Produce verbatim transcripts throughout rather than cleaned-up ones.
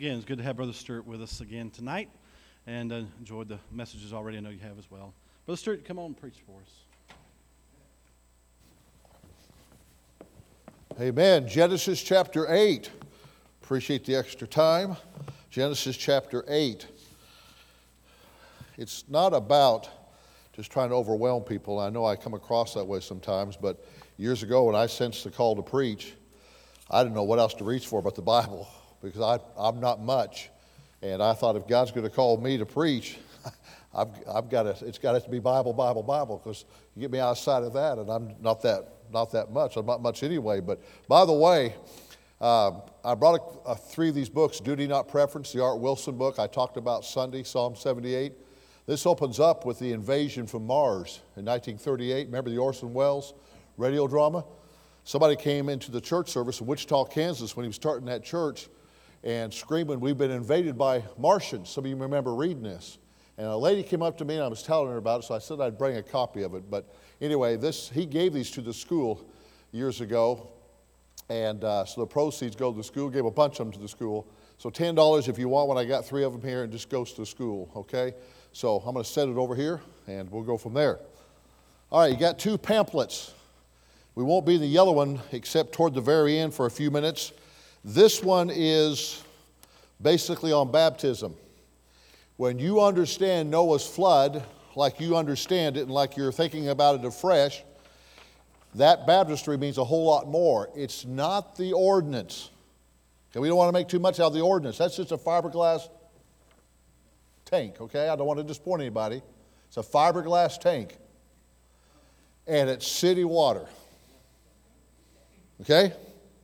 Again, it's good to have Brother Stewart with us again tonight, and uh, enjoyed the messages already. I know you have as well. Brother Stewart, come on and preach for us. Amen. Genesis chapter eight. Appreciate the extra time. Genesis chapter eight. It's not about just trying to overwhelm people. I know I come across that way sometimes, but years ago when I sensed the call to preach, I didn't know what else to reach for but the Bible, because I, I'm not much. And I thought if God's going to call me to preach, I've, I've got to, it's got to be Bible, Bible, Bible, because you get me outside of that, and I'm not that not that much. I'm not much anyway. But by the way, uh, I brought a, a, three of these books, Duty Not Preference, the Art Wilson book I talked about Sunday, Psalm seventy-eight. This opens up with the invasion from Mars in nineteen thirty-eight. Remember the Orson Welles radio drama? Somebody came into the church service in Wichita, Kansas, when he was starting that church, and screaming, "We've been invaded by Martians." Some of you remember reading this. And a lady came up to me and I was telling her about it, so I said I'd bring a copy of it. But anyway, this he gave these to the school years ago. And uh, so the proceeds go to the school, gave a bunch of them to the school. So ten dollars if you want one. I got three of them here, and just goes to the school, okay? So I'm going to set it over here, and we'll go from there. All right, you got two pamphlets. We won't be in the yellow one except toward the very end for a few minutes. This one is basically on baptism. When you understand Noah's flood, like you understand it and like you're thinking about it afresh, that baptistry means a whole lot more. It's not the ordinance. Okay, we don't want to make too much out of the ordinance. That's just a fiberglass tank, okay? I don't want to disappoint anybody. It's a fiberglass tank. And it's city water. Okay?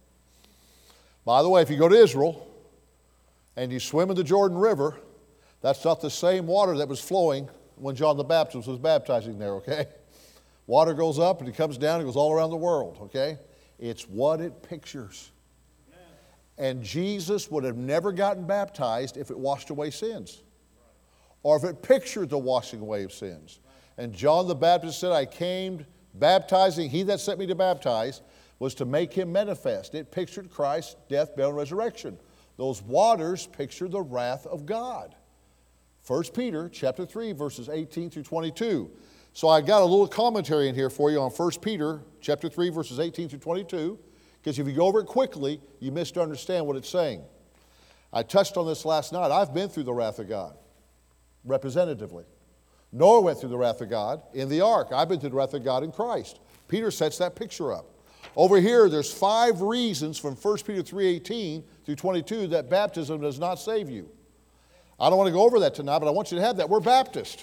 By the way, if you go to Israel and you swim in the Jordan River, that's not the same water that was flowing when John the Baptist was baptizing there, okay? Water goes up and it comes down, it goes all around the world, okay? It's what it pictures. And Jesus would have never gotten baptized if it washed away sins, or if it pictured the washing away of sins. And John the Baptist said, "I came baptizing, he that sent me to baptize was to make him manifest." It pictured Christ's death, burial, and resurrection. Those waters picture the wrath of God. First Peter chapter three, verses eighteen through twenty-two. So I got a little commentary in here for you on First Peter chapter three, verses eighteen through twenty-two, because if you go over it quickly, you miss to understand what it's saying. I touched on this last night. I've been through the wrath of God, representatively. Noah went through the wrath of God in the ark. I've been through the wrath of God in Christ. Peter sets that picture up. Over here, there's five reasons from First Peter three eighteen through twenty-two that baptism does not save you. I don't want to go over that tonight, but I want you to have that. We're Baptist.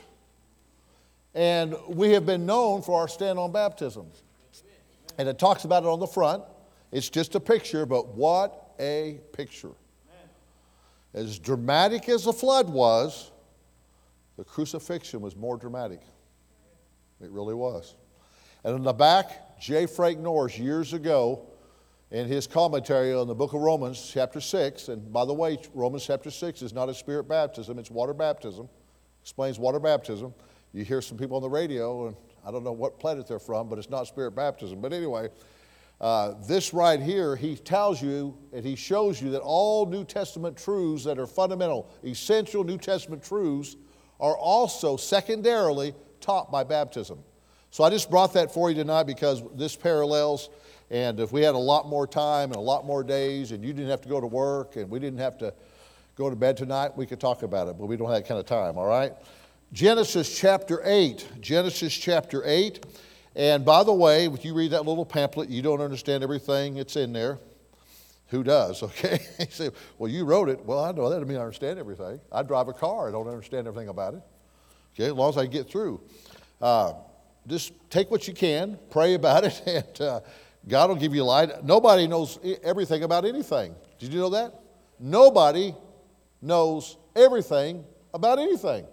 And we have been known for our stand on baptism. And it talks about it on the front. It's just a picture, but what a picture. As dramatic as the flood was, the crucifixion was more dramatic. It really was. And in the back, J. Frank Norris years ago, in his commentary on the book of Romans, chapter six, and by the way, Romans chapter six is not a spirit baptism, it's water baptism. Explains water baptism. You hear some people on the radio, and I don't know what planet they're from, but it's not spirit baptism. But anyway, uh, this right here, he tells you and he shows you that all New Testament truths that are fundamental, essential New Testament truths are also secondarily taught by baptism. So I just brought that for you tonight because this parallels. And if we had a lot more time and a lot more days and you didn't have to go to work and we didn't have to go to bed tonight, we could talk about it, but we don't have that kind of time, all right? Genesis chapter eight. Genesis chapter eight. And by the way, if you read that little pamphlet, you don't understand everything that's in there. Who does, okay? You say, well, you wrote it. Well, I know that doesn't mean I understand everything. I drive a car. I don't understand everything about it. Okay, as long as I get through. Uh, just take what you can, pray about it, and uh, God will give you light. Nobody knows everything about anything. Did you know that? Nobody knows everything about anything.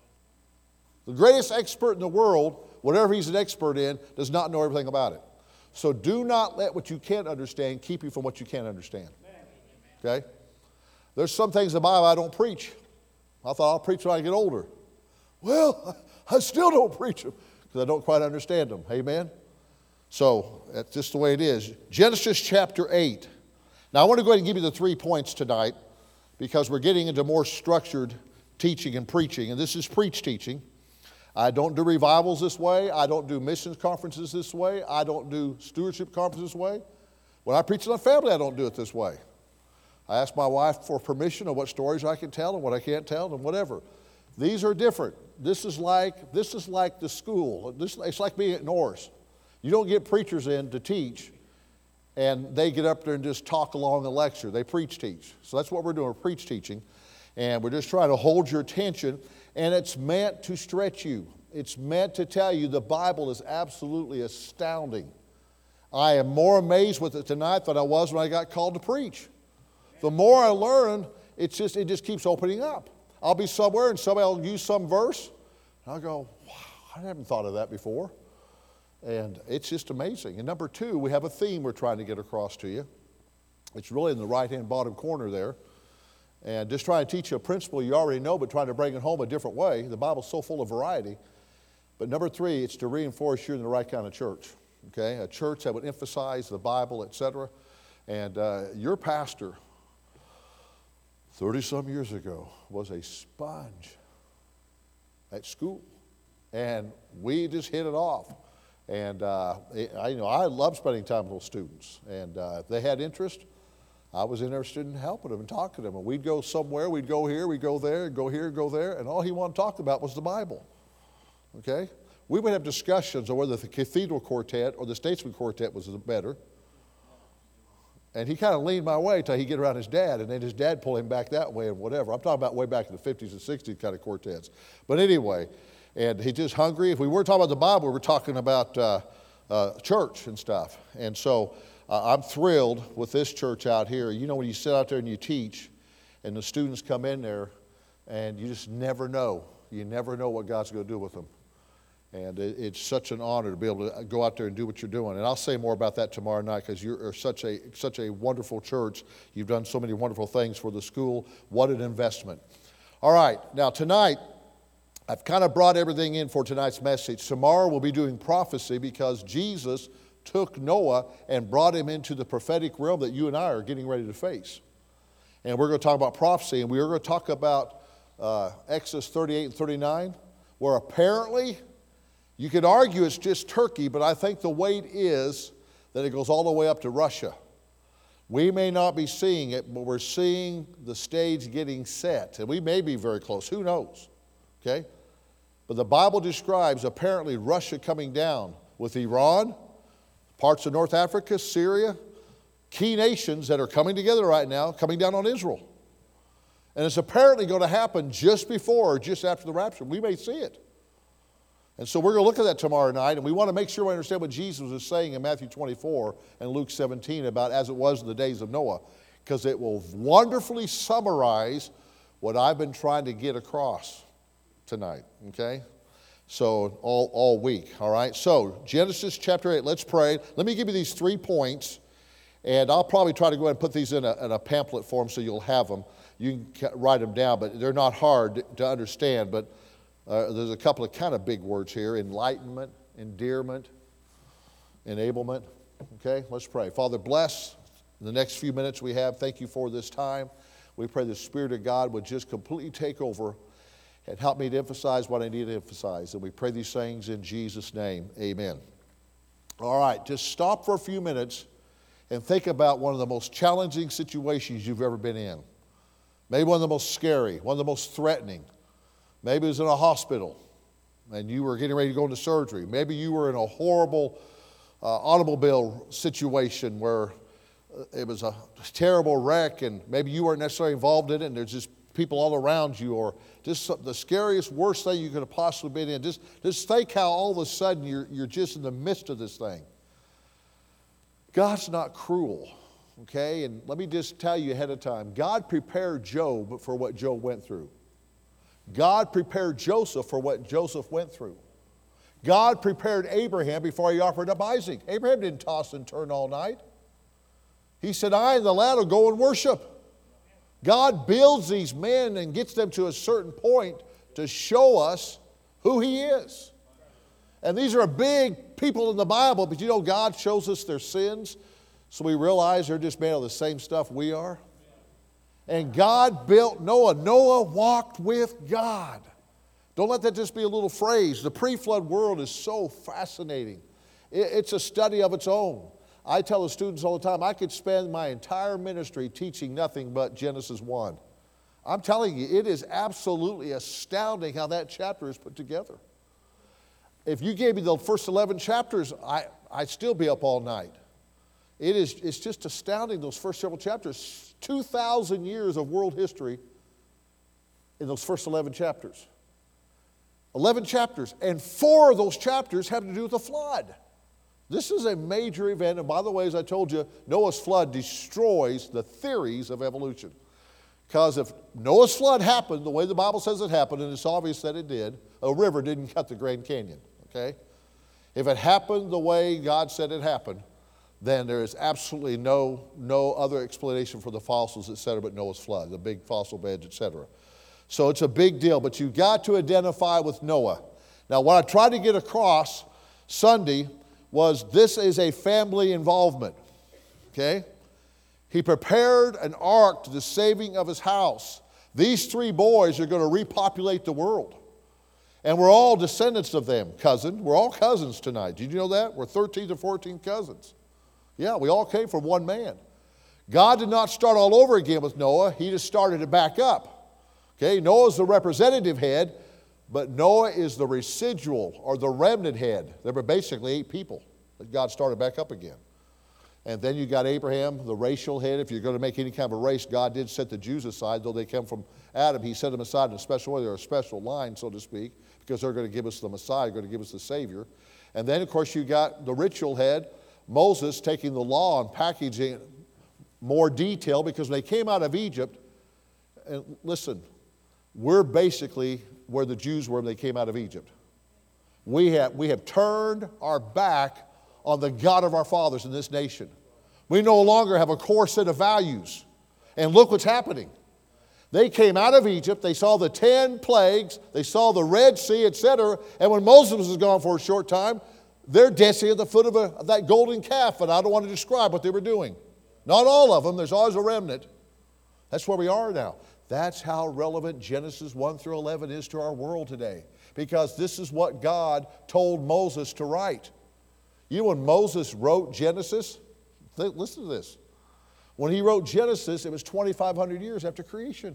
The greatest expert in the world, whatever he's an expert in, does not know everything about it. So do not let what you can't understand keep you from what you can understand. Okay? There's some things in the Bible I don't preach. I thought I'll preach when I get older. Well, I still don't preach them because I don't quite understand them. Amen? So that's just the way it is. Genesis chapter eight. Now I want to go ahead and give you the three points tonight because we're getting into more structured teaching and preaching, and this is preach teaching. I don't do revivals this way. I don't do missions conferences this way. I don't do stewardship conferences this way. When I preach to my family, I don't do it this way. I ask my wife for permission on what stories I can tell and what I can't tell and whatever. These are different. This is like this is like the school. This, it's like being at Norris. You don't get preachers in to teach, and they get up there and just talk along a lecture. They preach teach. So that's what we're doing, we're preach teaching. And we're just trying to hold your attention, and it's meant to stretch you. It's meant to tell you the Bible is absolutely astounding. I am more amazed with it tonight than I was when I got called to preach. The more I learn, it's just, it just keeps opening up. I'll be somewhere and somebody will use some verse, and I'll go, wow, I haven't thought of that before. And it's just amazing. And number two, we have a theme we're trying to get across to you. It's really in the right-hand bottom corner there. And just trying to teach you a principle you already know, but trying to bring it home a different way. The Bible's so full of variety. But number three, it's to reinforce you're in the right kind of church. Okay, a church that would emphasize the Bible, et cetera. And uh, your pastor, thirty-some years ago, was a sponge at school. And we just hit it off. And uh, it, I, you know, I love spending time with those students. And uh, if they had interest, I was interested in helping them and talking to them. And we'd go somewhere, we'd go here, we'd go there, go here, go there, and all he wanted to talk about was the Bible. Okay? We would have discussions on whether the Cathedral Quartet or the Statesman Quartet was better. And he kind of leaned my way until he get around his dad, and then his dad pulled him back that way and whatever. I'm talking about way back in the fifties and sixties kind of quartets. But anyway, and he's just hungry. If we weren't talking about the Bible, we were talking about uh, uh, church and stuff. And so uh, I'm thrilled with this church out here. You know, when you sit out there and you teach, and the students come in there, and you just never know. You never know what God's going to do with them. And it, it's such an honor to be able to go out there and do what you're doing. And I'll say more about that tomorrow night because you're such a, such a wonderful church. You've done so many wonderful things for the school. What an investment. All right, now tonight, I've kind of brought everything in for tonight's message. Tomorrow we'll be doing prophecy because Jesus took Noah and brought him into the prophetic realm that you and I are getting ready to face. And we're going to talk about prophecy, and we're going to talk about uh, Exodus thirty-eight and thirty-nine, where apparently you could argue it's just Turkey, but I think the weight is that it goes all the way up to Russia. We may not be seeing it, but we're seeing the stage getting set, and we may be very close. Who knows? Okay? But the Bible describes apparently Russia coming down with Iran, parts of North Africa, Syria, key nations that are coming together right now, coming down on Israel. And it's apparently going to happen just before or just after the rapture. We may see it. And so we're going to look at that tomorrow night, and we want to make sure we understand what Jesus is saying in Matthew twenty-four and Luke seventeen about as it was in the days of Noah, because it will wonderfully summarize what I've been trying to get across tonight, okay? So all, all week, all right? So Genesis chapter eight, let's pray. Let me give you these three points, and I'll probably try to go ahead and put these in a, in a pamphlet form so you'll have them. You can write them down, but they're not hard to understand, but Uh, there's a couple of kind of big words here: enlightenment, endearment, enablement. Okay, let's pray. Father, bless the next few minutes we have. Thank you for this time. We pray the Spirit of God would just completely take over and help me to emphasize what I need to emphasize. And we pray these things in Jesus' name. Amen. All right, just stop for a few minutes and think about one of the most challenging situations you've ever been in. Maybe one of the most scary, one of the most threatening. Maybe it was in a hospital and you were getting ready to go into surgery. Maybe you were in a horrible uh, automobile situation where it was a terrible wreck, and maybe you weren't necessarily involved in it, and there's just people all around you, or just the scariest, worst thing you could have possibly been in. Just, just think how all of a sudden you're, you're just in the midst of this thing. God's not cruel, okay? And let me just tell you ahead of time, God prepared Job for what Job went through. God prepared Joseph for what Joseph went through. God prepared Abraham before he offered up Isaac. Abraham didn't toss and turn all night. He said, I and the lad will go and worship. God builds these men and gets them to a certain point to show us who he is. And these are big people in the Bible, but you know God shows us their sins so we realize they're just made of the same stuff we are. And God built Noah. Noah walked with God. Don't let that just be a little phrase. The pre-flood world is so fascinating. It's a study of its own. I tell the students all the time, I could spend my entire ministry teaching nothing but Genesis one. I'm telling you, it is absolutely astounding how that chapter is put together. If you gave me the first eleven chapters, I, I'd still be up all night. It is, it's just astounding, those first several chapters. two thousand years of world history in those first eleven chapters. eleven chapters, and four of those chapters have to do with the flood. This is a major event, and by the way, as I told you, Noah's flood destroys the theories of evolution. Because if Noah's flood happened the way the Bible says it happened, and it's obvious that it did, a river didn't cut the Grand Canyon, okay? If it happened the way God said it happened, then there is absolutely no, no other explanation for the fossils, et cetera, but Noah's flood, the big fossil beds, et cetera. So it's a big deal, but you've got to identify with Noah. Now, what I tried to get across Sunday was this is a family involvement, okay? He prepared an ark to the saving of his house. These three boys are going to repopulate the world. And we're all descendants of them, cousin. We're all cousins tonight. Did you know that? We're thirteen to fourteen cousins. Yeah, we all came from one man. God did not start all over again with Noah. He just started it back up. Okay, Noah's the representative head, but Noah is the residual or the remnant head. There were basically eight people that God started back up again. And then you got Abraham, the racial head. If you're going to make any kind of a race, God did set the Jews aside, though they come from Adam. He set them aside in a special way. They're a special line, so to speak, because they're going to give us the Messiah, going to give us the Savior. And then, of course, you got the ritual head, Moses, taking the law and packaging it more detail, because when they came out of Egypt, and listen, we're basically where the Jews were when they came out of Egypt. We have, we have turned our back on the God of our fathers in this nation. We no longer have a core set of values. And look what's happening. They came out of Egypt, they saw the ten plagues, they saw the Red Sea, et cetera. And when Moses was gone for a short time, they're dancing at the foot of, a, of that golden calf, and I don't want to describe what they were doing. Not all of them, there's always a remnant. That's where we are now. That's how relevant Genesis one through eleven is to our world today. Because this is what God told Moses to write. You know when Moses wrote Genesis? Listen to this. When he wrote Genesis, it was twenty-five hundred years after creation.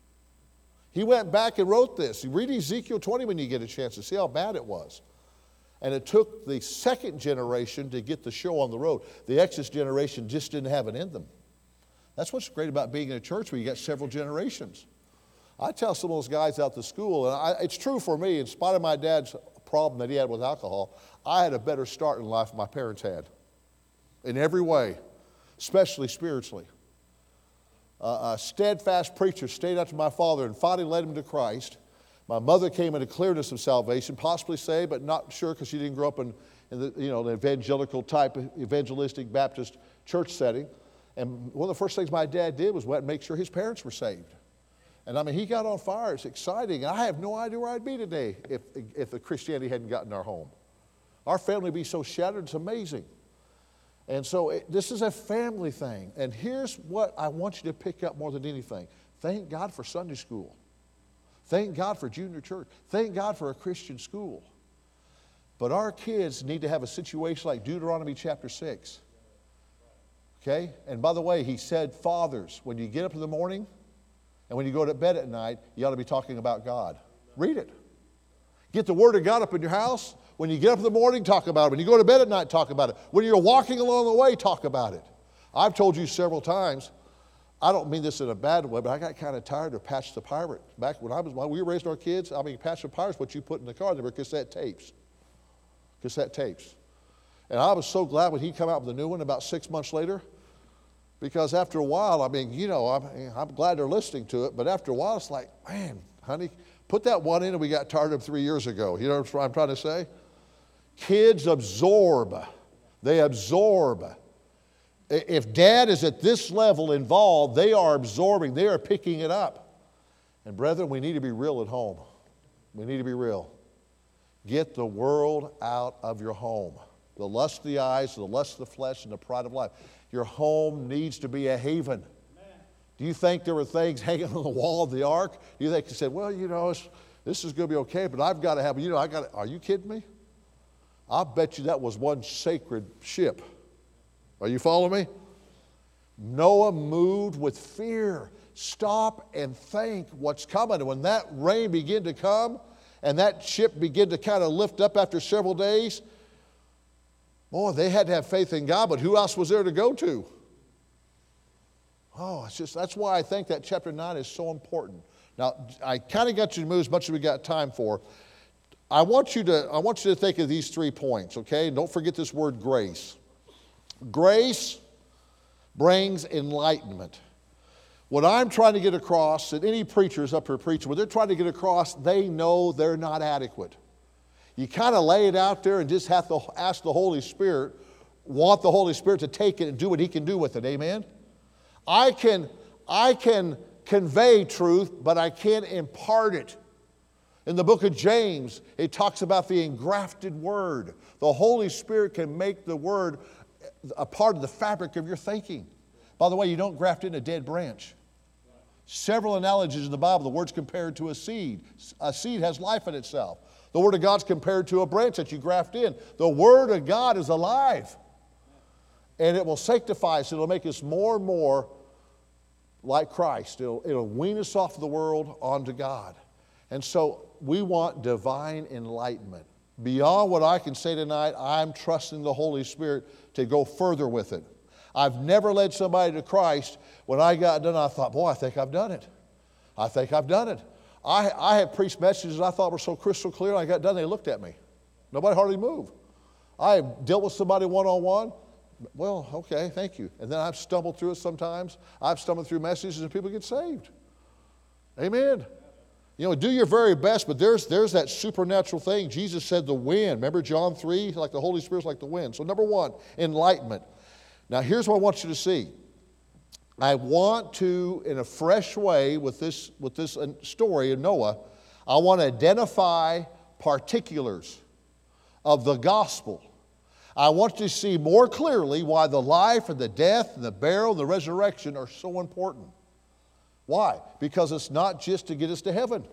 He went back and wrote this. You read Ezekiel twenty when you get a chance to see how bad it was. And it took the second generation to get the show on the road. The Exodus generation just didn't have it in them. That's what's great about being in a church where you got several generations. I tell some of those guys out to school, and I, it's true for me, in spite of my dad's problem that he had with alcohol, I had a better start in life than my parents had. In every way, especially spiritually. Uh, a steadfast preacher stayed up to my father and finally led him to Christ. My mother came into clearness of salvation, possibly saved, but not sure because she didn't grow up in, in the, you know, the evangelical type, evangelistic Baptist church setting. And one of the first things my dad did was went and make sure his parents were saved. And I mean, he got on fire. It's exciting. I have no idea where I'd be today if, if the Christianity hadn't gotten in our home. Our family would be so shattered, it's amazing. And so it, this is a family thing. And here's what I want you to pick up more than anything. Thank God for Sunday school. Thank God for junior church. Thank God for a Christian school. But our kids need to have a situation like Deuteronomy chapter six. Okay? And by the way, he said, fathers, when you get up in the morning and when you go to bed at night, you ought to be talking about God. Read it. Get the Word of God up in your house. When you get up in the morning, talk about it. When you go to bed at night, talk about it. When you're walking along the way, talk about it. I've told you several times, I don't mean this in a bad way, but I got kind of tired of Patch the Pirate. Back when I was, when we were raising our kids, I mean, Patch the Pirate's what you put in the car. They were cassette tapes. Cassette tapes. And I was so glad when he came out with a new one about six months later, because after a while, I mean, you know, I'm, I'm glad they're listening to it, but after a while, it's like, man, honey, put that one in and we got tired of three years ago. You know what I'm trying to say? Kids absorb. They absorb. If dad is at this level involved, they are absorbing. They are picking it up. And brethren, we need to be real at home. We need to be real. Get the world out of your home. The lust of the eyes, the lust of the flesh, and the pride of life. Your home needs to be a haven. Amen. Do you think there were things hanging on the wall of the ark? Do you think he said, well, you know, it's, this is going to be okay, but I've got to have, you know, I got to, are you kidding me? I bet you that was one sacred ship. Are you following me? Noah moved with fear. Stop and think what's coming. And when that rain began to come and that ship began to kind of lift up after several days, boy, they had to have faith in God, but who else was there to go to? Oh, it's just, that's why I think that chapter nine is so important. Now, I kind of got you to move as much as we got time for. I want you to, I want you to think of these three points, okay? Don't forget this word grace. Grace brings enlightenment. What I'm trying to get across, and any preachers up here preaching, what they're trying to get across, they know they're not adequate. You kind of lay it out there and just have to ask the Holy Spirit, want the Holy Spirit to take it and do what He can do with it, amen? I can, I can convey truth, but I can't impart it. In the book of James, it talks about the engrafted word. The Holy Spirit can make the word a part of the fabric of your thinking. By the way, you don't graft in a dead branch. Several analogies in the Bible, the word's compared to a seed. A seed has life in itself. The Word of God's compared to a branch that you graft in. The Word of God is alive. And it will sanctify us. It'll make us more and more like Christ. It'll, it'll wean us off the world onto God. And so we want divine enlightenment. Beyond what I can say tonight, I'm trusting the Holy Spirit to go further with it. I've never led somebody to Christ. When I got done, I thought, boy, I think I've done it. I think I've done it. I, I have preached messages I thought were so crystal clear, and I got done, they looked at me. Nobody hardly moved. I have dealt with somebody one-on-one. Well, okay, thank you. And then I've stumbled through it sometimes. I've stumbled through messages and people get saved. Amen. You know, do your very best, but there's, there's that supernatural thing. Jesus said the wind. Remember John three? Like the Holy Spirit's like the wind. So number one, enlightenment. Now here's what I want you to see. I want to, in a fresh way with this, with this story of Noah, I want to identify particulars of the gospel. I want you to see more clearly why the life and the death and the burial and the resurrection are so important. Why? Because it's not just to get us to heaven.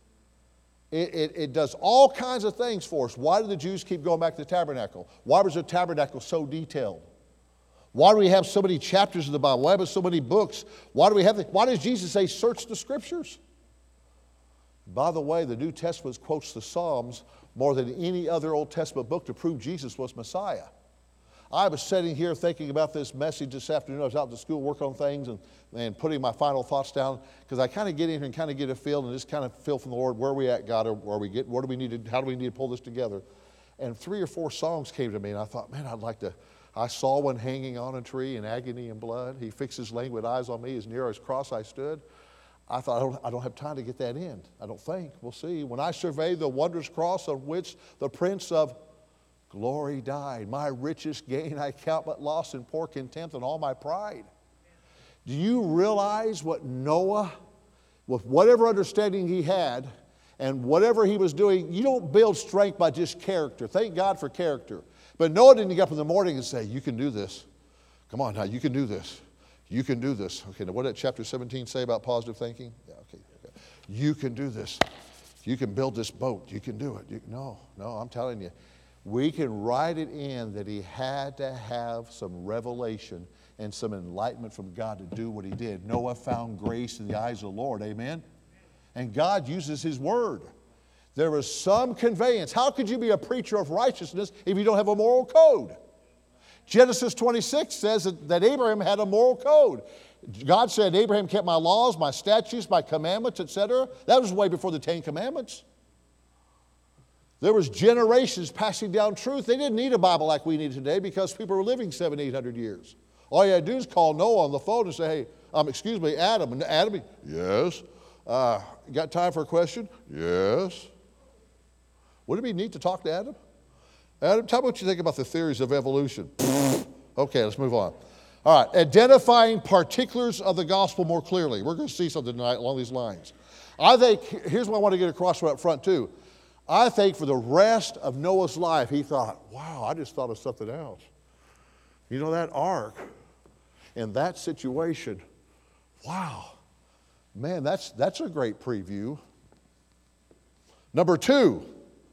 It, it, it does all kinds of things for us. Why do the Jews keep going back to the tabernacle? Why was the tabernacle so detailed? Why do we have so many chapters of the Bible? Why have so many books? Why do we have the, why does Jesus say, search the Scriptures? By the way, the New Testament quotes the Psalms more than any other Old Testament book to prove Jesus was Messiah. I was sitting here thinking about this message this afternoon. I was out at the school working on things and, and putting my final thoughts down because I kind of get in here and kind of get a feel and just kind of feel from the Lord, where are we at, God? Or where are we getting? Where do we need to, how do we need to pull this together? And three or four songs came to me, and I thought, man, I'd like to. I saw one hanging on a tree in agony and blood. He fixed his languid eyes on me, as near as cross I stood. I thought, I don't, I don't have time to get that in. I don't think. We'll see. When I survey the wondrous cross on which the Prince of Glory died, my richest gain I count but loss in poor contempt and all my pride. Do you realize what Noah, with whatever understanding he had and whatever he was doing, you don't build strength by just character. Thank God for character. But Noah didn't get up in the morning and say, you can do this. Come on now, you can do this. You can do this. Okay, now what did chapter seventeen say about positive thinking? Yeah, okay, okay. You can do this. You can build this boat. You can do it. You, no, no, I'm telling you. We can write it in that he had to have some revelation and some enlightenment from God to do what he did. Noah found grace in the eyes of the Lord. Amen? And God uses his word. There was some conveyance. How could you be a preacher of righteousness if you don't have a moral code? Genesis twenty-six says that, that Abraham had a moral code. God said, Abraham kept my laws, my statutes, my commandments, et cetera. That was way before the Ten Commandments. There was generations passing down truth. They didn't need a Bible like we need today because people were living seven, eight hundred years. All you had to do is call Noah on the phone and say, hey, um, excuse me, Adam. And Adam, yes. Uh, got time for a question? Yes. Would it be neat to talk to Adam? Adam, tell me what you think about the theories of evolution. Okay, let's move on. All right, identifying particulars of the gospel more clearly. We're going to see something tonight along these lines. I think, here's what I want to get across right up front too. I think for the rest of Noah's life, he thought, wow, I just thought of something else. You know, that ark in that situation Wow. Man, that's, that's a great preview. Number two,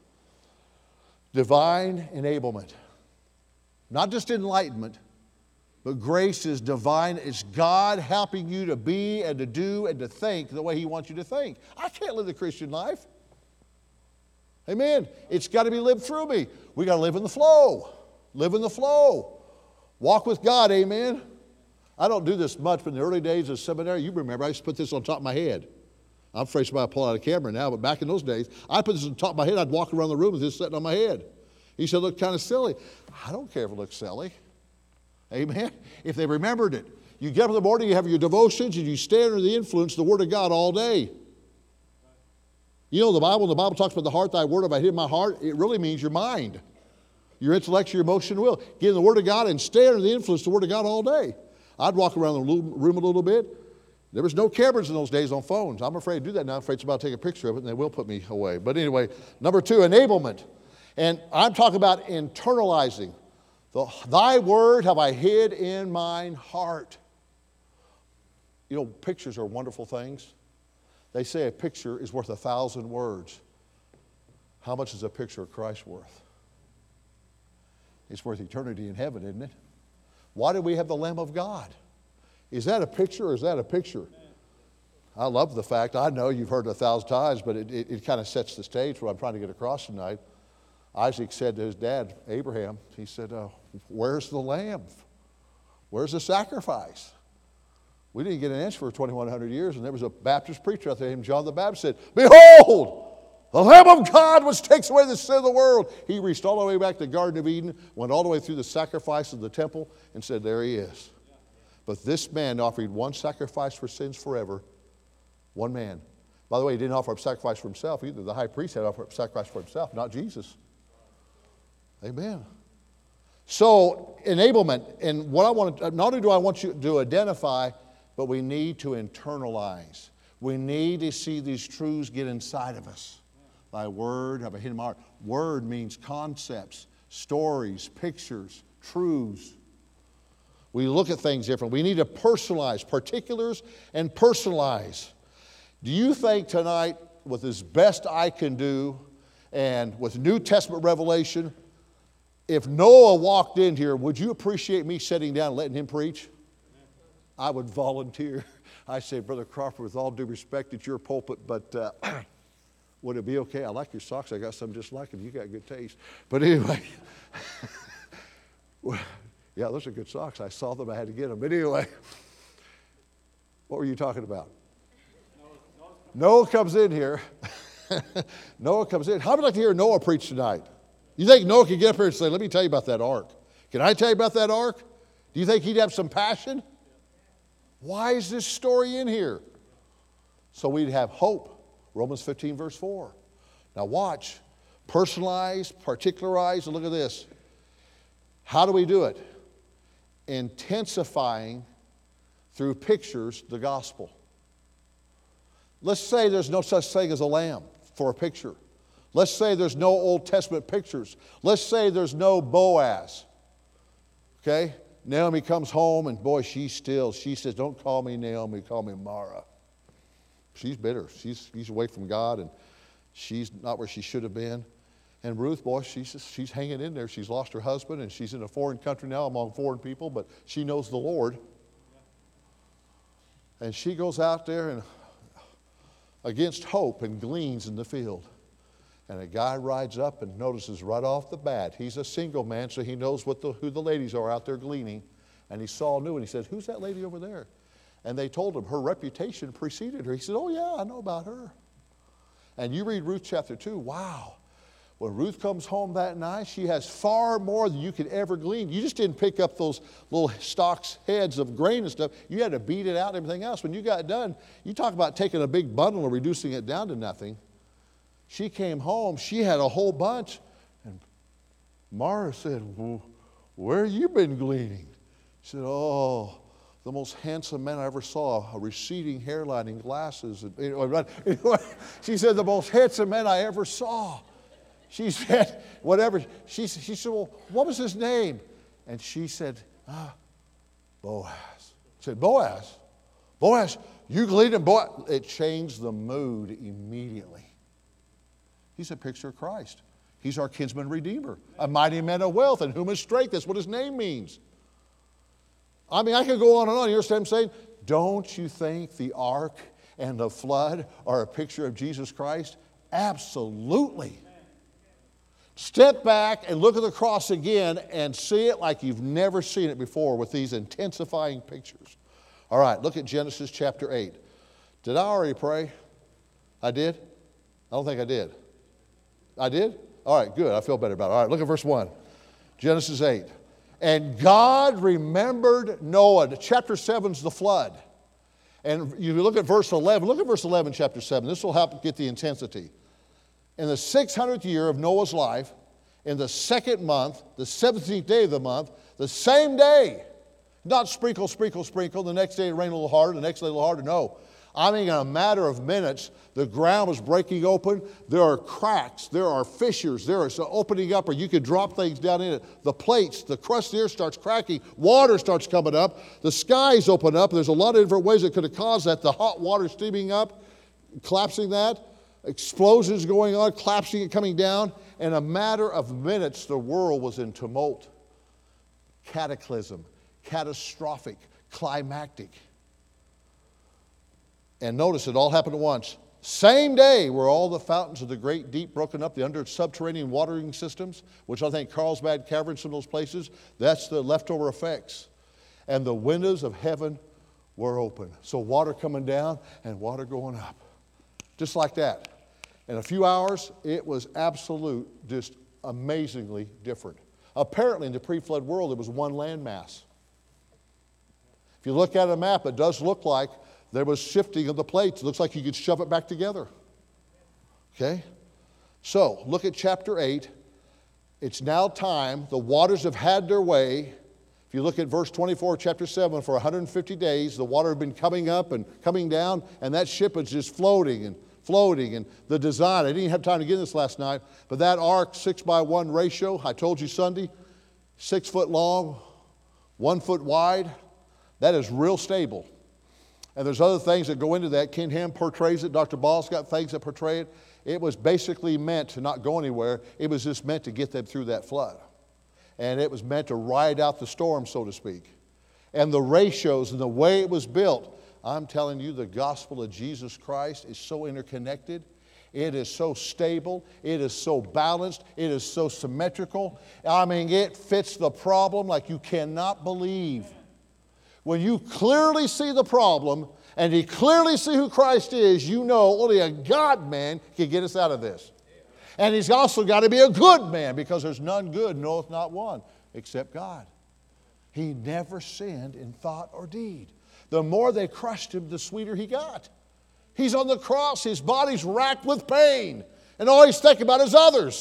divine enablement. Not just enlightenment, but grace is divine. It's God helping you to be and to do and to think the way He wants you to think. I can't live the Christian life. Amen. It's got to be lived through me. We got to live in the flow. Live in the flow. Walk with God. Amen. I don't do this much, but in the early days of seminary, you remember, I used to put this on top of my head. I'm afraid somebody will pull out a camera now, but back in those days, I put this on top of my head. I'd walk around the room with this sitting on my head. He said, look kind of silly. I don't care if it looks silly. Amen. If they remembered it. You get up in the morning, you have your devotions, and you stay under the influence of the Word of God all day. You know, the Bible, when the Bible talks about the heart, thy word have I hid in my heart, it really means your mind. Your intellect, your emotion, will. Get in the Word of God and stay under the influence of the Word of God all day. I'd walk around the room a little bit. There was no cameras in those days on phones. I'm afraid to do that now. I'm afraid somebody will take a picture of it and they will put me away. But anyway, number two, enablement. And I'm talking about internalizing. The, thy word have I hid in mine heart. You know, pictures are wonderful things. They say a picture is worth a thousand words. How much is a picture of Christ worth? It's worth eternity in heaven, isn't it? Why do we have the Lamb of God? Is that a picture or is that a picture? I love the fact, I know you've heard it a thousand times, but it, it, it kind of sets the stage for what I'm trying to get across tonight. Isaac said to his dad, Abraham, he said, uh, where's the lamb? Where's the sacrifice? We didn't get an answer for twenty-one hundred years, and there was a Baptist preacher out there named John the Baptist said, behold, the Lamb of God which takes away the sin of the world. He reached all the way back to the Garden of Eden, went all the way through the sacrifice of the temple, and said, there he is. But this man offered one sacrifice for sins forever. One man. By the way, he didn't offer up sacrifice for himself either. The high priest had to offer up sacrifice for himself, not Jesus. Amen. So, enablement. And what I want to, not only do I want you to identify, but we need to internalize. We need to see these truths get inside of us. Thy word have I hidden in my heart. Word means concepts, stories, pictures, truths. We look at things different. We need to personalize, particulars and personalize. Do you think tonight, with as best I can do, and with New Testament revelation, if Noah walked in here, would you appreciate me sitting down and letting him preach? I would volunteer. I say, Brother Crawford, with all due respect, it's your pulpit, but uh, would it be okay? I like your socks. I got some just like them. You got good taste. But anyway, yeah, those are good socks. I saw them. I had to get them. But anyway, what were you talking about? Noah comes in here. Noah comes in. How would you like to hear Noah preach tonight? You think Noah could get up here and say, let me tell you about that ark? Can I tell you about that ark? Do you think he'd have some passion? Why is this story in here? So we'd have hope. Romans fifteen, verse four. Now watch. Personalize, particularize, and look at this. How do we do it? Intensifying through pictures the gospel. Let's say there's no such thing as a lamb for a picture. Let's say there's no Old Testament pictures. Let's say there's no Boaz. Okay? Naomi comes home and boy, she's still, she says, don't call me Naomi, call me Mara. She's bitter. She's, she's away from God and she's not where she should have been. And Ruth, boy, she's, just, she's hanging in there. She's lost her husband and she's in a foreign country now among foreign people, but she knows the Lord. And she goes out there and against hope and gleans in the field. And a guy rides up and notices right off the bat, he's a single man, so he knows what the, who the ladies are out there gleaning. And he saw new and he said, who's that lady over there? And they told him her reputation preceded her. He said, oh yeah, I know about her. And you read Ruth chapter two, wow. When Ruth comes home that night, she has far more than you could ever glean. You just didn't pick up those little stalks, heads of grain and stuff. You had to beat it out and everything else. When you got done, you talk about taking a big bundle and reducing it down to nothing. She came home, she had a whole bunch. And Mara said, well, where have you been gleaning? She said, oh, the most handsome man I ever saw, a receding hairline and glasses. And, anyway, she said, the most handsome man I ever saw. She said, whatever. She, she said, well, what was his name? And she said, ah, Boaz. She said, Boaz? Boaz, you can lead him. Boy, it changed the mood immediately. He's a picture of Christ. He's our kinsman redeemer, a mighty man of wealth, in whom is strength. That's what his name means. I mean, I could go on and on. You understand what I'm saying? Don't you think the ark and the flood are a picture of Jesus Christ? Absolutely. Step back and look at the cross again and see it like you've never seen it before with these intensifying pictures. All right, look at Genesis chapter eight. Did I already pray? I did? I don't think I did. I did? All right, good. I feel better about it. All right, look at verse one. Genesis eight. And God remembered Noah. Chapter seven is the flood. And you look at verse eleven. Look at verse eleven, chapter seven. This will help get the intensity. In the six hundredth year of Noah's life, in the second month, the seventeenth day of the month, the same day, not sprinkle, sprinkle, sprinkle, the next day it rained a little harder, the next day a little harder, no. I mean, in a matter of minutes, the ground was breaking open. There are cracks. There are fissures. There is opening up, or you could drop things down in it. The plates, the crust there starts cracking. Water starts coming up. The skies open up. There's a lot of different ways that could have caused that. The hot water steaming up, collapsing that. Explosions going on, collapsing and coming down. In a matter of minutes, the world was in tumult. Cataclysm, catastrophic, climactic. And notice it all happened at once. Same day were all the fountains of the great deep broken up, the under subterranean watering systems, which I think Carlsbad Caverns, some of those places, that's the leftover effects. And the windows of heaven were open. So water coming down and water going up. Just like that. In a few hours, it was absolute, just amazingly different. Apparently in the pre-flood world, it was one landmass. If you look at a map, it does look like there was shifting of the plates. It looks like you could shove it back together. Okay? So, look at chapter eight. It's now time. The waters have had their way. If you look at verse twenty-four, chapter seven, for one hundred fifty days, the water had been coming up and coming down, and that ship was just floating and floating. And the design, I didn't have time to get this last night, but that ark, six by one ratio, I told you Sunday, six foot long, one foot wide, that is real stable. And there's other things that go into that. Ken Ham portrays it. Doctor Ball's got things that portray it. It was basically meant to not go anywhere. It was just meant to get them through that flood. And it was meant to ride out the storm, so to speak. And the ratios and the way it was built, I'm telling you, the gospel of Jesus Christ is so interconnected. It is so stable. It is so balanced. It is so symmetrical. I mean, it fits the problem like you cannot believe. When you clearly see the problem and you clearly see who Christ is, you know only a God-man can get us out of this. And he's also got to be a good man, because there's none good, knoweth not one, except God. He never sinned in thought or deed. The more they crushed him, the sweeter he got. He's on the cross. His body's racked with pain. And all he's thinking about is others.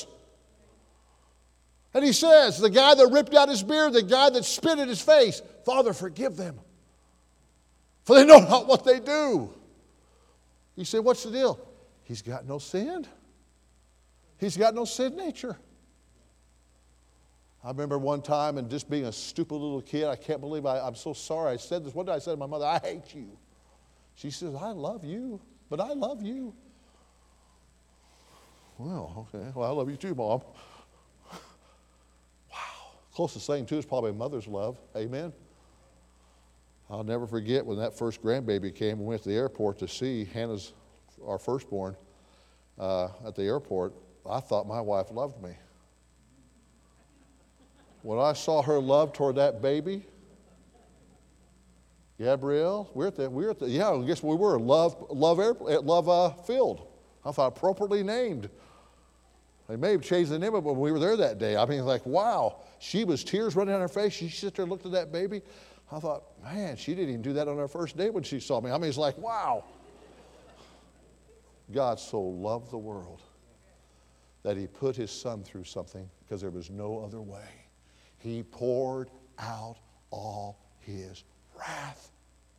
And he says, the guy that ripped out his beard, the guy that spit in his face, Father, forgive them, for they know not what they do. You say, what's the deal? He's got no sin. He's got no sin nature. I remember one time, and just being a stupid little kid, I can't believe I, I'm so sorry I said this. What did I say to my mother? I hate you. She says, I love you, but I love you. Well, okay. Well, I love you too, Mom. Wow. Closest thing to is probably a mother's love. Amen. I'll never forget when that first grandbaby came. We went to the airport to see Hannah's, our firstborn, uh, at the airport. I thought my wife loved me. When I saw her love toward that baby, Gabrielle, we're at the, we're at the, yeah, I guess we were, Love, Love, Air, Love uh, Field. I thought appropriately named. They may have changed the name of it when we were there that day. I mean, like, wow. She was tears running down her face. She sat there and looked at that baby. I thought, man, she didn't even do that on her first day when she saw me. I mean, it's like, wow. God so loved the world that he put his son through something because there was no other way. He poured out all his wrath.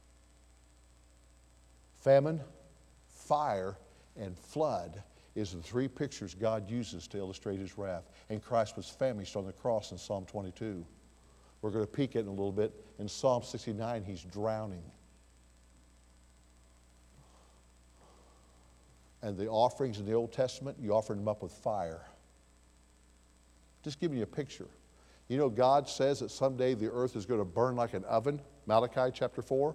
Famine, fire, and flood is the three pictures God uses to illustrate his wrath. And Christ was famished on the cross in Psalm twenty-two. We're going to peek at it in a little bit. In Psalm sixty-nine, he's drowning. And the offerings in the Old Testament, you offered them up with fire. Just giving you a picture. You know, God says that someday the earth is going to burn like an oven, Malachi chapter four.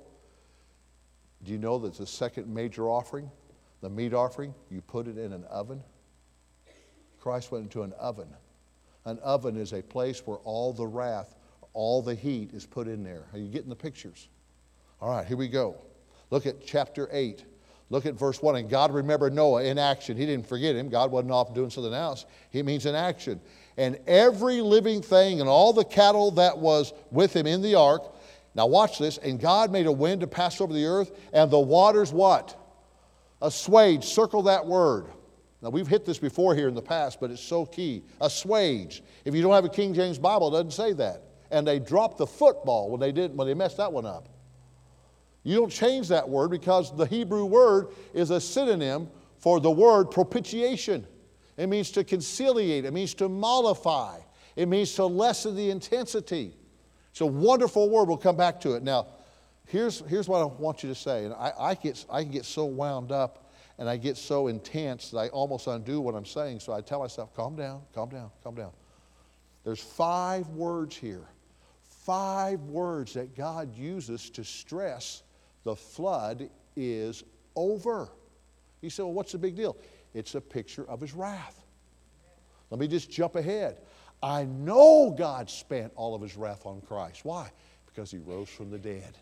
Do you know that the second major offering, the meat offering, you put it in an oven? Christ went into an oven. An oven is a place where all the wrath, all the heat is put in there. Are you getting the pictures? All right, here we go. Look at chapter eight. Look at verse one. And God remembered Noah in action. He didn't forget him. God wasn't off doing something else. He means in action. And every living thing and all the cattle that was with him in the ark. Now watch this. And God made a wind to pass over the earth, and the waters what? Assuaged. Circle that word. Now we've hit this before here in the past, but it's so key. Assuaged. If you don't have a King James Bible, it doesn't say that. And they dropped the football when they did when they messed that one up. You don't change that word because the Hebrew word is a synonym for the word propitiation. It means to conciliate. It means to mollify. It means to lessen the intensity. It's a wonderful word. We'll come back to it. Now, here's, here's what I want you to say. And I, I, get, I get so wound up and I get so intense that I almost undo what I'm saying. So I tell myself, calm down, calm down, calm down. There's five words here. Five words that God uses to stress the flood is over. You say, well, what's the big deal? It's a picture of his wrath. Let me just jump ahead. I know God spent all of his wrath on Christ. Why? Because he rose from the dead.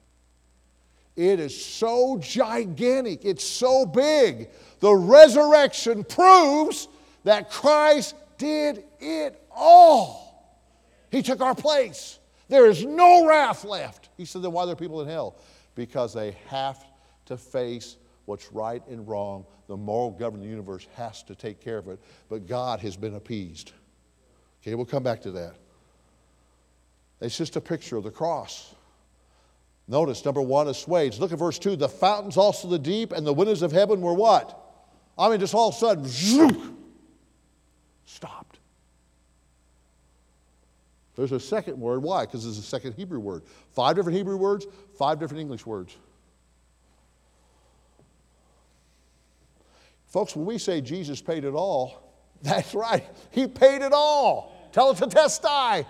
It is so gigantic. It's so big. The resurrection proves that Christ did it all. He took our place. There is no wrath left. He said, then why are there people in hell? Because they have to face what's right and wrong. The moral government of the universe has to take care of it. But God has been appeased. Okay, we'll come back to that. It's just a picture of the cross. Notice, number one, assuaged. Look at verse two. The fountains also of the deep and the windows of heaven were what? I mean, just all of a sudden, zoom, stopped. There's a second word. Why? Because there's a second Hebrew word. Five different Hebrew words, five different English words. Folks, when we say Jesus paid it all, that's right. He paid it all. Tell it to testify.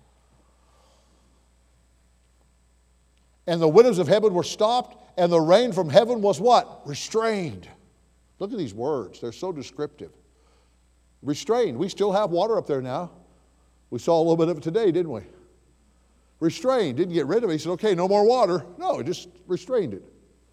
And the windows of heaven were stopped, and the rain from heaven was what? Restrained. Look at these words. They're so descriptive. Restrained. We still have water up there now. We saw a little bit of it today, didn't we? Restrained. Didn't get rid of it. He said, okay, no more water. No, he just restrained it.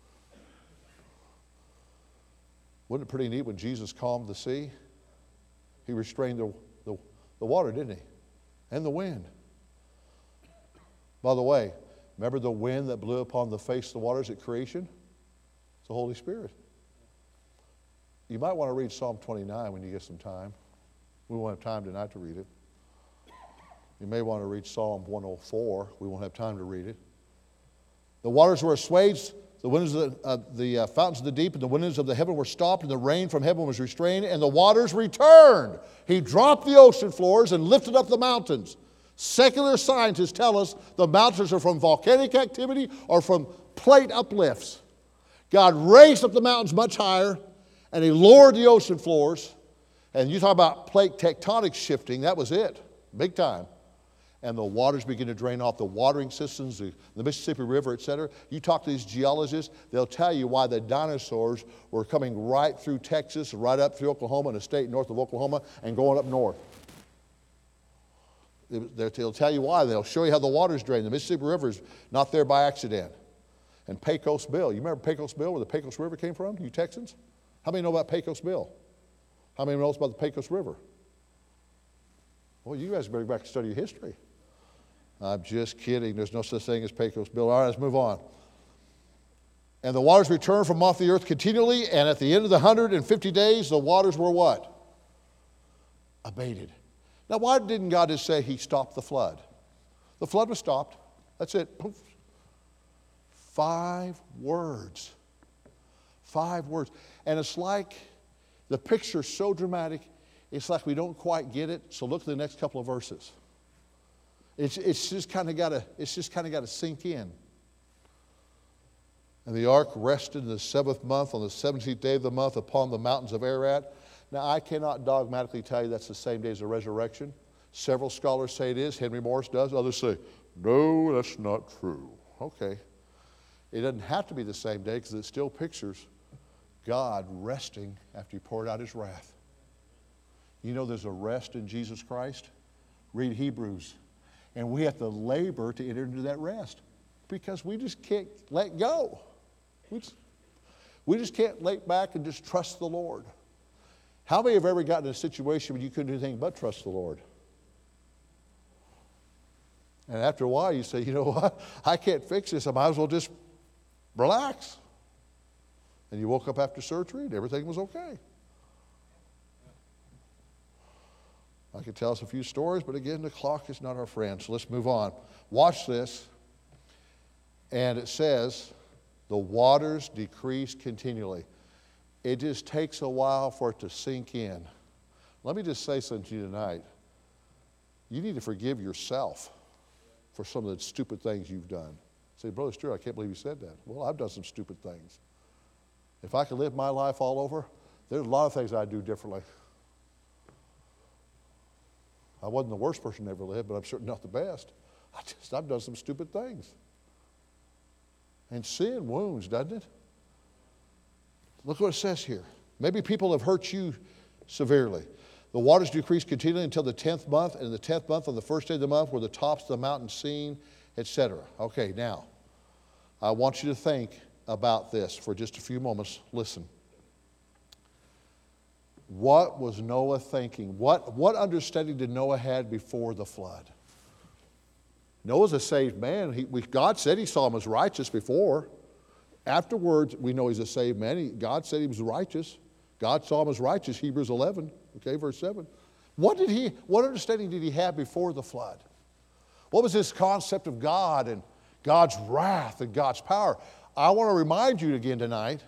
Wasn't it pretty neat when Jesus calmed the sea? He restrained the, the, the water, didn't he? And the wind. By the way, remember the wind that blew upon the face of the waters at creation? It's the Holy Spirit. You might want to read Psalm twenty-nine when you get some time. We won't have time tonight to read it. You may want to read Psalm one oh four. We won't have time to read it. The waters were assuaged. The windows of the, uh, the uh, fountains of the deep and the windows of the heaven were stopped, and the rain from heaven was restrained, and the waters returned. He dropped the ocean floors and lifted up the mountains. Secular scientists tell us the mountains are from volcanic activity or from plate uplifts. God raised up the mountains much higher, and he lowered the ocean floors. And you talk about plate tectonic shifting, that was it, big time. And the waters begin to drain off the watering systems, the, the Mississippi River, et cetera. You talk to these geologists, they'll tell you why the dinosaurs were coming right through Texas, right up through Oklahoma, and a state north of Oklahoma, and going up north. They'll tell you why. They'll show you how the waters drain. The Mississippi River is not there by accident. And Pecos Bill. You remember Pecos Bill, where the Pecos River came from, you Texans? How many know about Pecos Bill? How many knows about the Pecos River? Well, you guys better go back and study your history. I'm just kidding. There's no such thing as Pecos Bill. All right, let's move on. And the waters returned from off the earth continually, and at the end of the one hundred fifty days, the waters were what? Abated. Now, why didn't God just say he stopped the flood? The flood was stopped. That's it. Poof. Five words. Five words. And it's like the picture's so dramatic, it's like we don't quite get it. So look at the next couple of verses. It's, it's just kind of got to it's just kind of got to sink in. And the ark rested in the seventh month on the seventeenth day of the month upon the mountains of Ararat. Now, I cannot dogmatically tell you that's the same day as the resurrection. Several scholars say it is. Henry Morris does. Others say, no, that's not true. Okay. It doesn't have to be the same day because it still pictures God resting after he poured out his wrath. You know there's a rest in Jesus Christ? Read Hebrews. And we have to labor to enter into that rest because we just can't let go. We just, we just can't lay back and just trust the Lord. How many have ever gotten in a situation where you couldn't do anything but trust the Lord? And after a while you say, you know what, I can't fix this. I might as well just relax. And you woke up after surgery and everything was okay. I could tell us a few stories, but again, the clock is not our friend, so let's move on. Watch this. And it says, the waters decrease continually. It just takes a while for it to sink in. Let me just say something to you tonight. You need to forgive yourself for some of the stupid things you've done. Say, Brother Stewart, I can't believe you said that. Well, I've done some stupid things. If I could live my life all over, there's a lot of things I'd do differently. I wasn't the worst person to ever live, but I'm certainly not the best. I just, I've done some stupid things. And sin wounds, doesn't it? Look what it says here. Maybe people have hurt you severely. The waters decreased continually until the tenth month, and in the tenth month, on the first day of the month, were the tops of the mountain seen, et cetera. Okay, now, I want you to think about this for just a few moments. Listen. What was Noah thinking? What, what understanding did Noah had before the flood? Noah's a saved man. He, we, God said he saw him as righteous before. Afterwards, we know he's a saved man. He, God said he was righteous. God saw him as righteous, Hebrews eleven, okay, verse seven. What did he, what understanding did he have before the flood? What was this concept of God and God's wrath and God's power? I want to remind you again tonight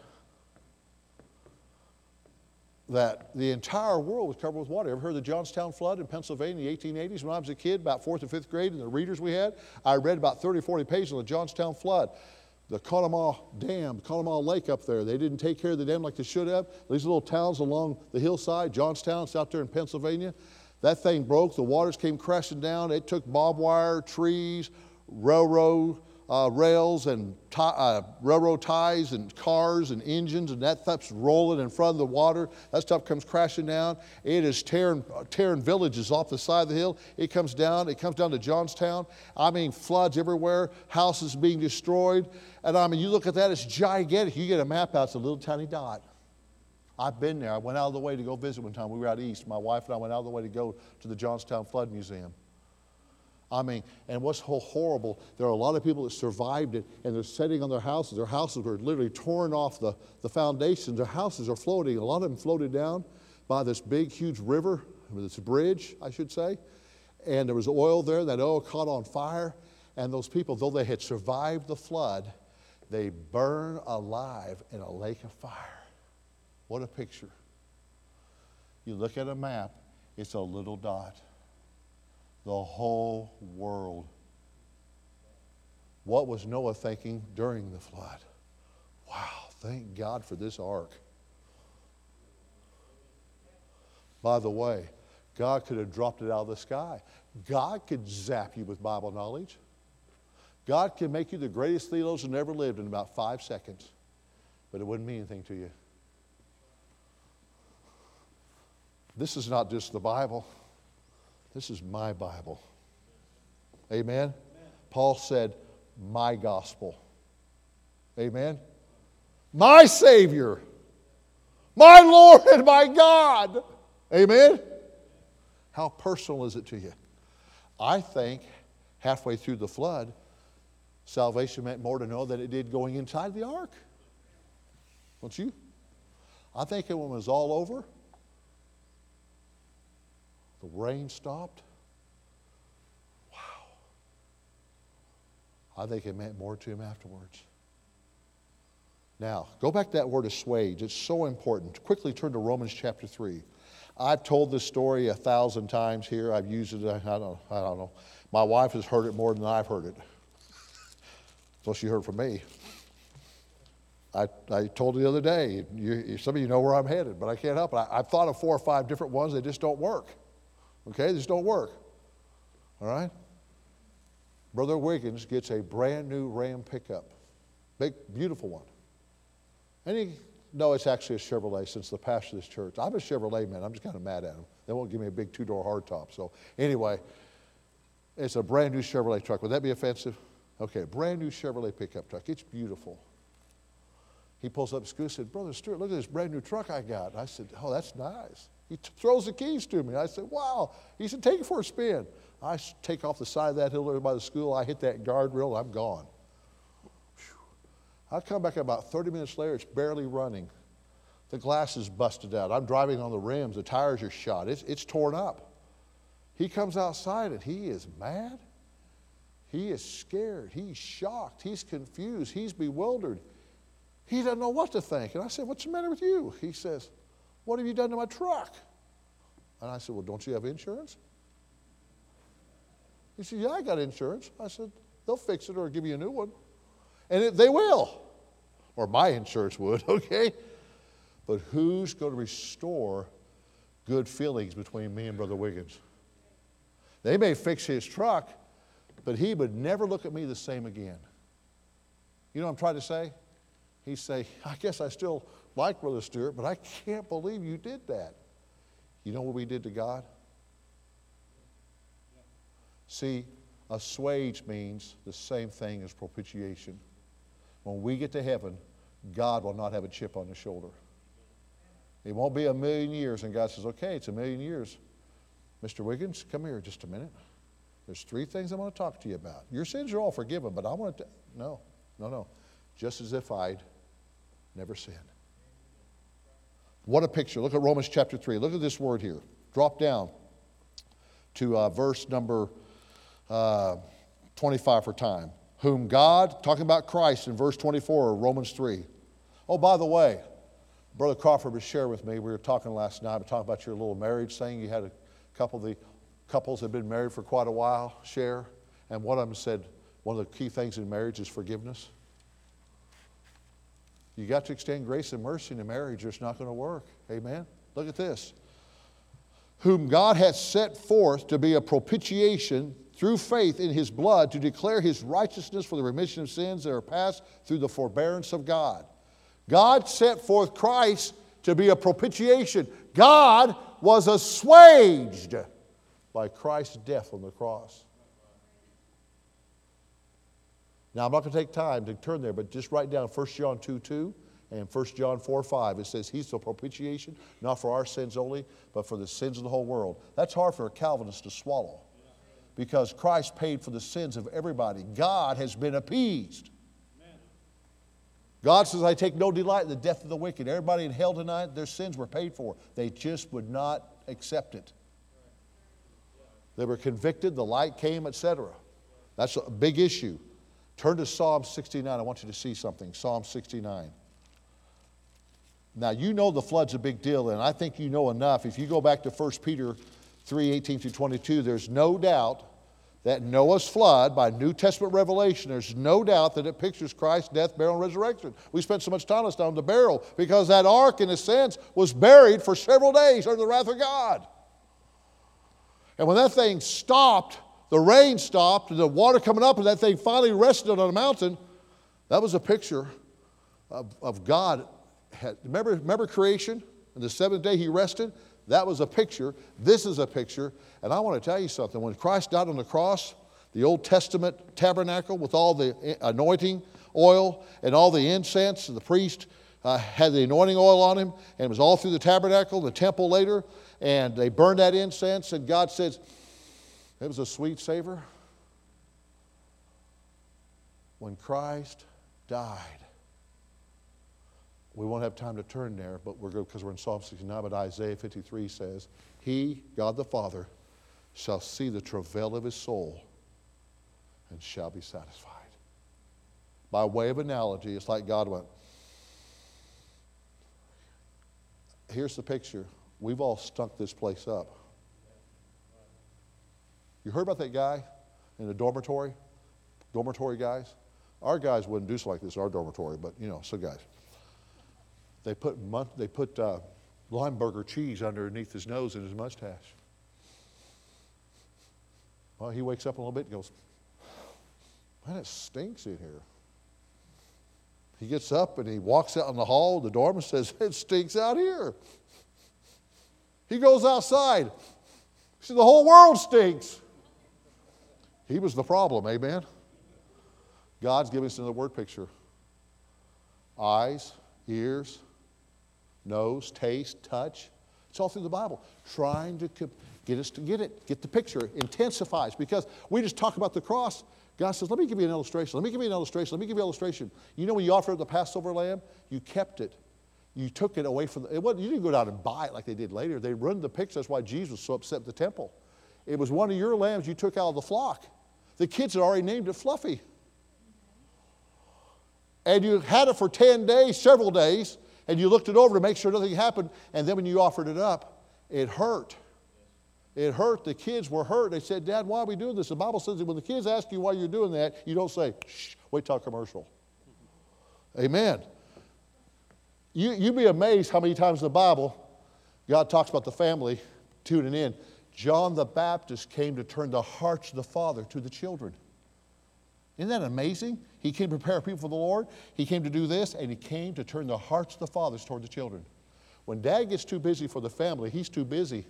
that the entire world was covered with water. Ever heard of the Johnstown flood in Pennsylvania in the eighteen eighties? When I was a kid, about fourth or fifth grade, and the readers we had, I read about thirty, forty pages on the Johnstown flood. The Conemaugh Dam, Conemaugh Lake up there, they didn't take care of the dam like they should have. These little towns along the hillside, Johnstown, it's out there in Pennsylvania. That thing broke, the waters came crashing down. It took barbed wire, trees, railroad uh, rails, and t- uh, railroad ties, and cars, and engines, and that stuff's rolling in front of the water. That stuff comes crashing down. It is tearing, tearing villages off the side of the hill. It comes down. It comes down to Johnstown. I mean, floods everywhere, houses being destroyed. And I mean, you look at that, it's gigantic. You get a map out, it's a little tiny dot. I've been there. I went out of the way to go visit one time. We were out east. My wife and I went out of the way to go to the Johnstown Flood Museum. I mean, and what's so horrible, there are a lot of people that survived it, and they're sitting on their houses. Their houses were literally torn off the, the foundations. Their houses are floating. A lot of them floated down by this big, huge river, this bridge, I should say. And there was oil there. That oil caught on fire. And those people, though they had survived the flood, they burn alive in a lake of fire. What a picture. You look at a map, it's a little dot. The whole world. What was Noah thinking during the flood? Wow, thank God for this ark. By the way, God could have dropped it out of the sky. God could zap you with Bible knowledge. God can make you the greatest theologian ever lived in about five seconds, but it wouldn't mean anything to you. This is not just the Bible. This is my Bible. Amen? Amen? Paul said, my gospel. Amen? My Savior. My Lord and my God. Amen? How personal is it to you? I think halfway through the flood, salvation meant more to Noah than it did going inside the ark. Don't you? I think when it was all over, the rain stopped. Wow. I think it meant more to him afterwards. Now, go back to that word assuage. It's so important. Quickly turn to Romans chapter three. I've told this story a thousand times here. I've used it, I don't, I don't know. My wife has heard it more than I've heard it. So she heard from me. I, I told you the other day, you, some of you know where I'm headed, but I can't help it. I, I've thought of four or five different ones. They just don't work. Okay? They just don't work. All right? Brother Wiggins gets a brand new Ram pickup. Big, beautiful one. And he, no, it's actually a Chevrolet since the pastor of this church. I'm a Chevrolet man. I'm just kind of mad at him. They won't give me a big two-door hardtop. So anyway, it's a brand new Chevrolet truck. Would that be offensive? Okay, brand new Chevrolet pickup truck. It's beautiful. He pulls up to school and said, Brother Stewart, look at this brand new truck I got. I said, oh, that's nice. He t- throws the keys to me. I said, wow. He said, take it for a spin. I take off the side of that hill there by the school. I hit that guardrail. I'm gone. Whew. I come back about thirty minutes later. It's barely running. The glass is busted out. I'm driving on the rims. The tires are shot. It's, it's torn up. He comes outside and he is mad. He is scared. He's shocked. He's confused. He's bewildered. He doesn't know what to think. And I said, what's the matter with you? He says, what have you done to my truck? And I said, well, don't you have insurance? He said, yeah, I got insurance. I said, they'll fix it or give you a new one. And it, they will. Or my insurance would, okay? But who's going to restore good feelings between me and Brother Wiggins? They may fix his truck, but he would never look at me the same again. You know what I'm trying to say? He'd say, I guess I still like Brother Stewart, but I can't believe you did that. You know what we did to God? See, assuage means the same thing as propitiation. When we get to heaven, God will not have a chip on his shoulder. It won't be a million years, and God says, okay, it's a million years. Mister Wiggins, come here just a minute. There's three things I want to talk to you about. Your sins are all forgiven, but I want to, no, no, no. Just as if I'd never sinned. What a picture. Look at Romans chapter three. Look at this word here. Drop down to uh, verse number uh, twenty-five for time. Whom God, talking about Christ in verse twenty-four of Romans three. Oh, by the way, Brother Crawford was sharing with me, we were talking last night, we were talking about your little marriage thing. You had a couple of the couples that had been married for quite a while share. And one of them said, one of the key things in marriage is forgiveness. You got to extend grace and mercy in a marriage or it's not going to work. Amen? Look at this. Whom God hath set forth to be a propitiation through faith in his blood to declare his righteousness for the remission of sins that are passed through the forbearance of God. God set forth Christ to be a propitiation. God was assuaged by Christ's death on the cross. Now, I'm not going to take time to turn there, but just write down First John two two and First John four five. It says he's the propitiation, not for our sins only, but for the sins of the whole world. That's hard for a Calvinist to swallow because Christ paid for the sins of everybody. God has been appeased. Amen. God says, I take no delight in the death of the wicked. Everybody in hell tonight, their sins were paid for. They just would not accept it. They were convicted, the light came, et cetera. That's a big issue. Turn to Psalm sixty-nine. I want you to see something. Psalm sixty-nine. Now, you know the flood's a big deal, and I think you know enough. If you go back to First Peter three eighteen through twenty-two, there's no doubt that Noah's flood, by New Testament revelation, there's no doubt that it pictures Christ's death, burial, and resurrection. We spent so much time on the burial because that ark, in a sense, was buried for several days under the wrath of God. And when that thing stopped, the rain stopped, and the water coming up, and that thing finally rested on a mountain, that was a picture of, of God. Had, remember, remember creation? And the seventh day he rested? That was a picture. This is a picture. And I want to tell you something. When Christ died on the cross, the Old Testament tabernacle with all the anointing oil and all the incense, and the priest uh, had the anointing oil on him, and it was all through the tabernacle, the temple later, and they burned that incense, and God says, it was a sweet savor. When Christ died, we won't have time to turn there, but we're good because we're in Psalm sixty-nine, but Isaiah fifty-three says, He, God the Father, shall see the travail of his soul and shall be satisfied. By way of analogy, it's like God went, here's the picture. We've all stunk this place up. You heard about that guy in the dormitory? Dormitory guys? Our guys wouldn't do something like this in our dormitory, but, you know, so guys. They put, mu- they put uh, Limburger cheese underneath his nose and his mustache. Well, he wakes up a little bit and goes, man, it stinks in here. He gets up and he walks out in the hall. The doorman says, it stinks out here. He goes outside. He says, the whole world stinks. He was the problem, amen? God's giving us another word picture. Eyes, ears, nose, taste, touch. It's all through the Bible. Trying to get us to get it, get the picture. Intensifies. Because we just talk about the cross. God says, let me give you an illustration. Let me give you an illustration. Let me give you an illustration. You know when you offered the Passover lamb, you kept it. You took it away from the, it wasn't, you didn't go down and buy it like they did later. They ruined the picture. That's why Jesus was so upset at the temple. It was one of your lambs you took out of the flock. The kids had already named it Fluffy. And you had it for ten days, several days, and you looked it over to make sure nothing happened. And then when you offered it up, it hurt. It hurt. The kids were hurt. They said, Dad, why are we doing this? The Bible says that when the kids ask you why you're doing that, you don't say, shh, wait till commercial. Amen. You, you'd be amazed how many times in the Bible God talks about the family tuning in. John the Baptist came to turn the hearts of the father to the children. Isn't that amazing? He came to prepare people for the Lord. He came to do this, and he came to turn the hearts of the fathers toward the children. When dad gets too busy for the family, he's too busy.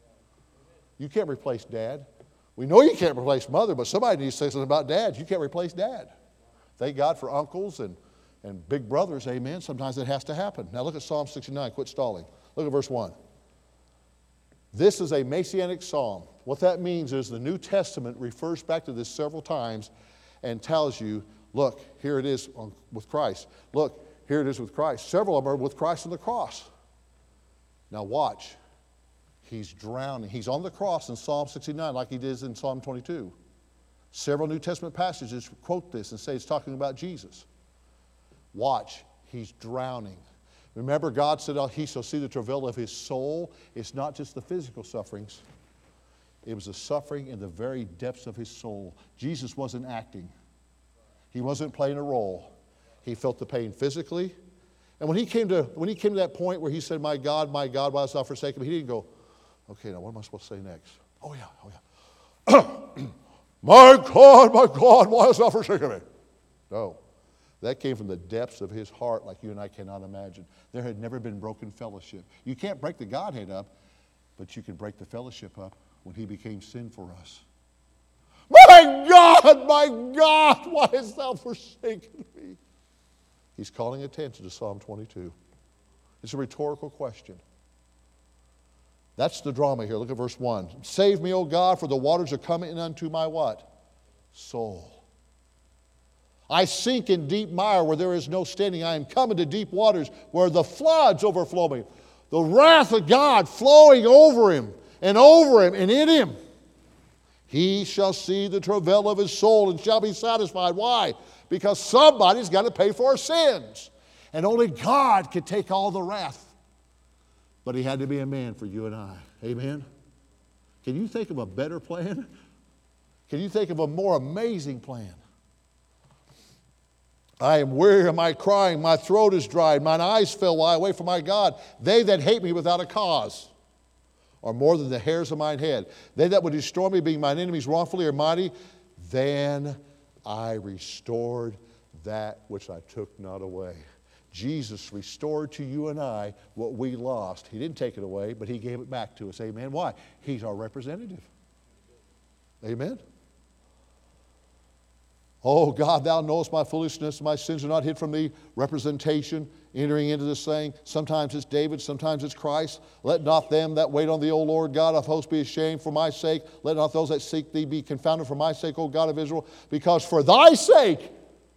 You can't replace dad. We know you can't replace mother, but somebody needs to say something about dad. You can't replace dad. Thank God for uncles and, and big brothers, amen. Sometimes it has to happen. Now look at Psalm sixty-nine. Quit stalling. Look at verse one. This is a messianic psalm. What that means is the New Testament refers back to this several times and tells you, look, here it is on, with Christ. Look, here it is with Christ. Several of them are with Christ on the cross. Now watch. He's drowning. He's on the cross in Psalm sixty-nine like he did in Psalm twenty-two. Several New Testament passages quote this and say it's talking about Jesus. Watch. He's drowning. Remember, God said, oh, he shall see the travail of his soul. It's not just the physical sufferings. It was the suffering in the very depths of his soul. Jesus wasn't acting. He wasn't playing a role. He felt the pain physically. And when he came to, when he came to that point where he said, my God, my God, why hast thou forsaken me? He didn't go, okay, now what am I supposed to say next? Oh yeah, oh yeah. My God, my God, why hast thou forsaken me? No. That came from the depths of his heart like you and I cannot imagine. There had never been broken fellowship. You can't break the Godhead up, but you can break the fellowship up when he became sin for us. My God, my God, why hast thou forsaken me? He's calling attention to Psalm twenty-two. It's a rhetorical question. That's the drama here. Look at verse one. Save me, O God, for the waters are coming unto my what? Soul. I sink in deep mire where there is no standing. I am coming to deep waters where the floods overflow me. The wrath of God flowing over him and over him and in him. He shall see the travail of his soul and shall be satisfied. Why? Because somebody's got to pay for our sins. And only God could take all the wrath. But he had to be a man for you and I. Amen? Can you think of a better plan? Can you think of a more amazing plan? I am weary of my crying, my throat is dried, mine eyes fell while I wait for my God. They that hate me without a cause are more than the hairs of mine head. They that would destroy me, being mine enemies wrongfully, are mighty. Then I restored that which I took not away. Jesus restored to you and I what we lost. He didn't take it away, but he gave it back to us. Amen. Why? He's our representative. Amen. Oh, God, thou knowest my foolishness. My sins are not hid from thee. Representation, entering into this saying. Sometimes it's David, sometimes it's Christ. Let not them that wait on thee, O Lord God of hosts, be ashamed for my sake. Let not those that seek thee be confounded for my sake, O God of Israel. Because for thy sake,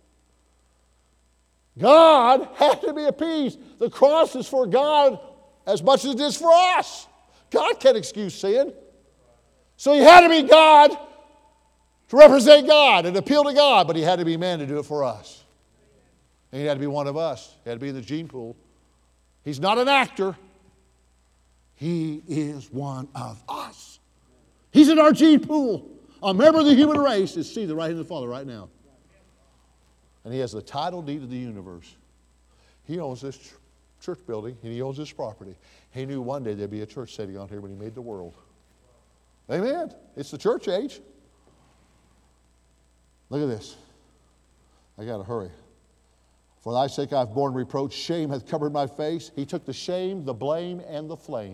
God had to be appeased. The cross is for God as much as it is for us. God can't excuse sin. So he had to be God to represent God and appeal to God, but he had to be man to do it for us. And he had to be one of us. He had to be in the gene pool. He's not an actor. He is one of us. He's in our gene pool. A member of the human race is seated right in the Father right now. And he has the title deed of the universe. He owns this church building, and he owns this property. He knew one day there'd be a church sitting on here when he made the world. Amen. It's the church age. Look at this. I got to hurry. For thy sake I have borne reproach. Shame hath covered my face. He took the shame, the blame, and the flame.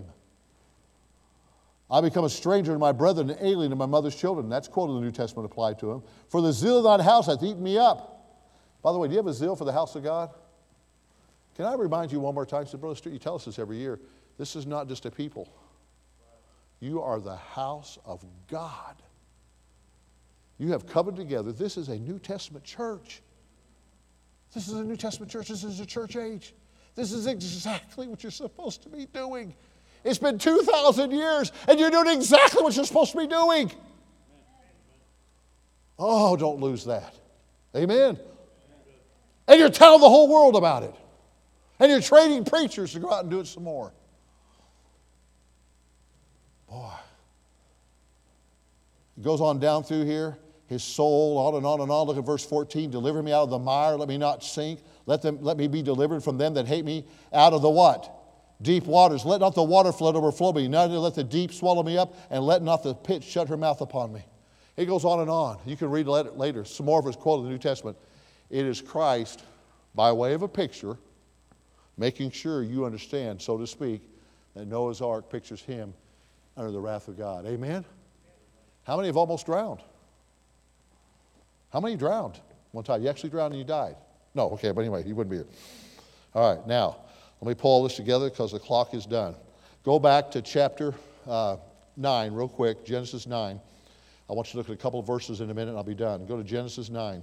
I become a stranger to my brethren, an alien to my mother's children. That's quoted in the New Testament applied to him. For the zeal of thine house hath eaten me up. By the way, do you have a zeal for the house of God? Can I remind you one more time? So, Brother Street, you tell us this every year. This is not just a people. You are the house of God. You have covened together. This is a New Testament church. This is a New Testament church. This is a church age. This is exactly what you're supposed to be doing. It's been two thousand years, and you're doing exactly what you're supposed to be doing. Oh, don't lose that. Amen. And you're telling the whole world about it. And you're training preachers to go out and do it some more. Boy. It goes on down through here. His soul, on and on and on. Look at verse fourteen. Deliver me out of the mire. Let me not sink. Let them, let me be delivered from them that hate me out of the what? Deep waters. Let not the water flood overflow me. Neither let the deep swallow me up. And let not the pit shut her mouth upon me. It goes on and on. You can read it later. Some more of it's quoted in the New Testament. It is Christ, by way of a picture, making sure you understand, so to speak, that Noah's Ark pictures him under the wrath of God. Amen? How many have almost drowned? How many drowned one time? You actually drowned and you died? No, okay, but anyway, you wouldn't be here. All right, now, let me pull all this together because the clock is done. Go back to chapter uh, nine real quick, Genesis nine. I want you to look at a couple of verses in a minute and I'll be done. Go to Genesis nine.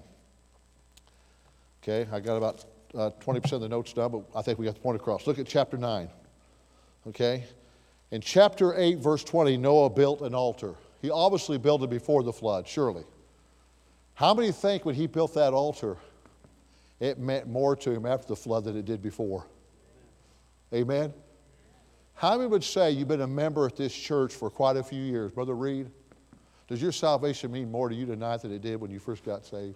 Okay, I got about uh, twenty percent of the notes done, but I think we got the point across. Look at chapter nine. Okay? In chapter eight, verse twenty, Noah built an altar. He obviously built it before the flood, surely. How many think when he built that altar, it meant more to him after the flood than it did before? Amen? How many would say you've been a member at this church for quite a few years? Brother Reed, does your salvation mean more to you tonight than it did when you first got saved?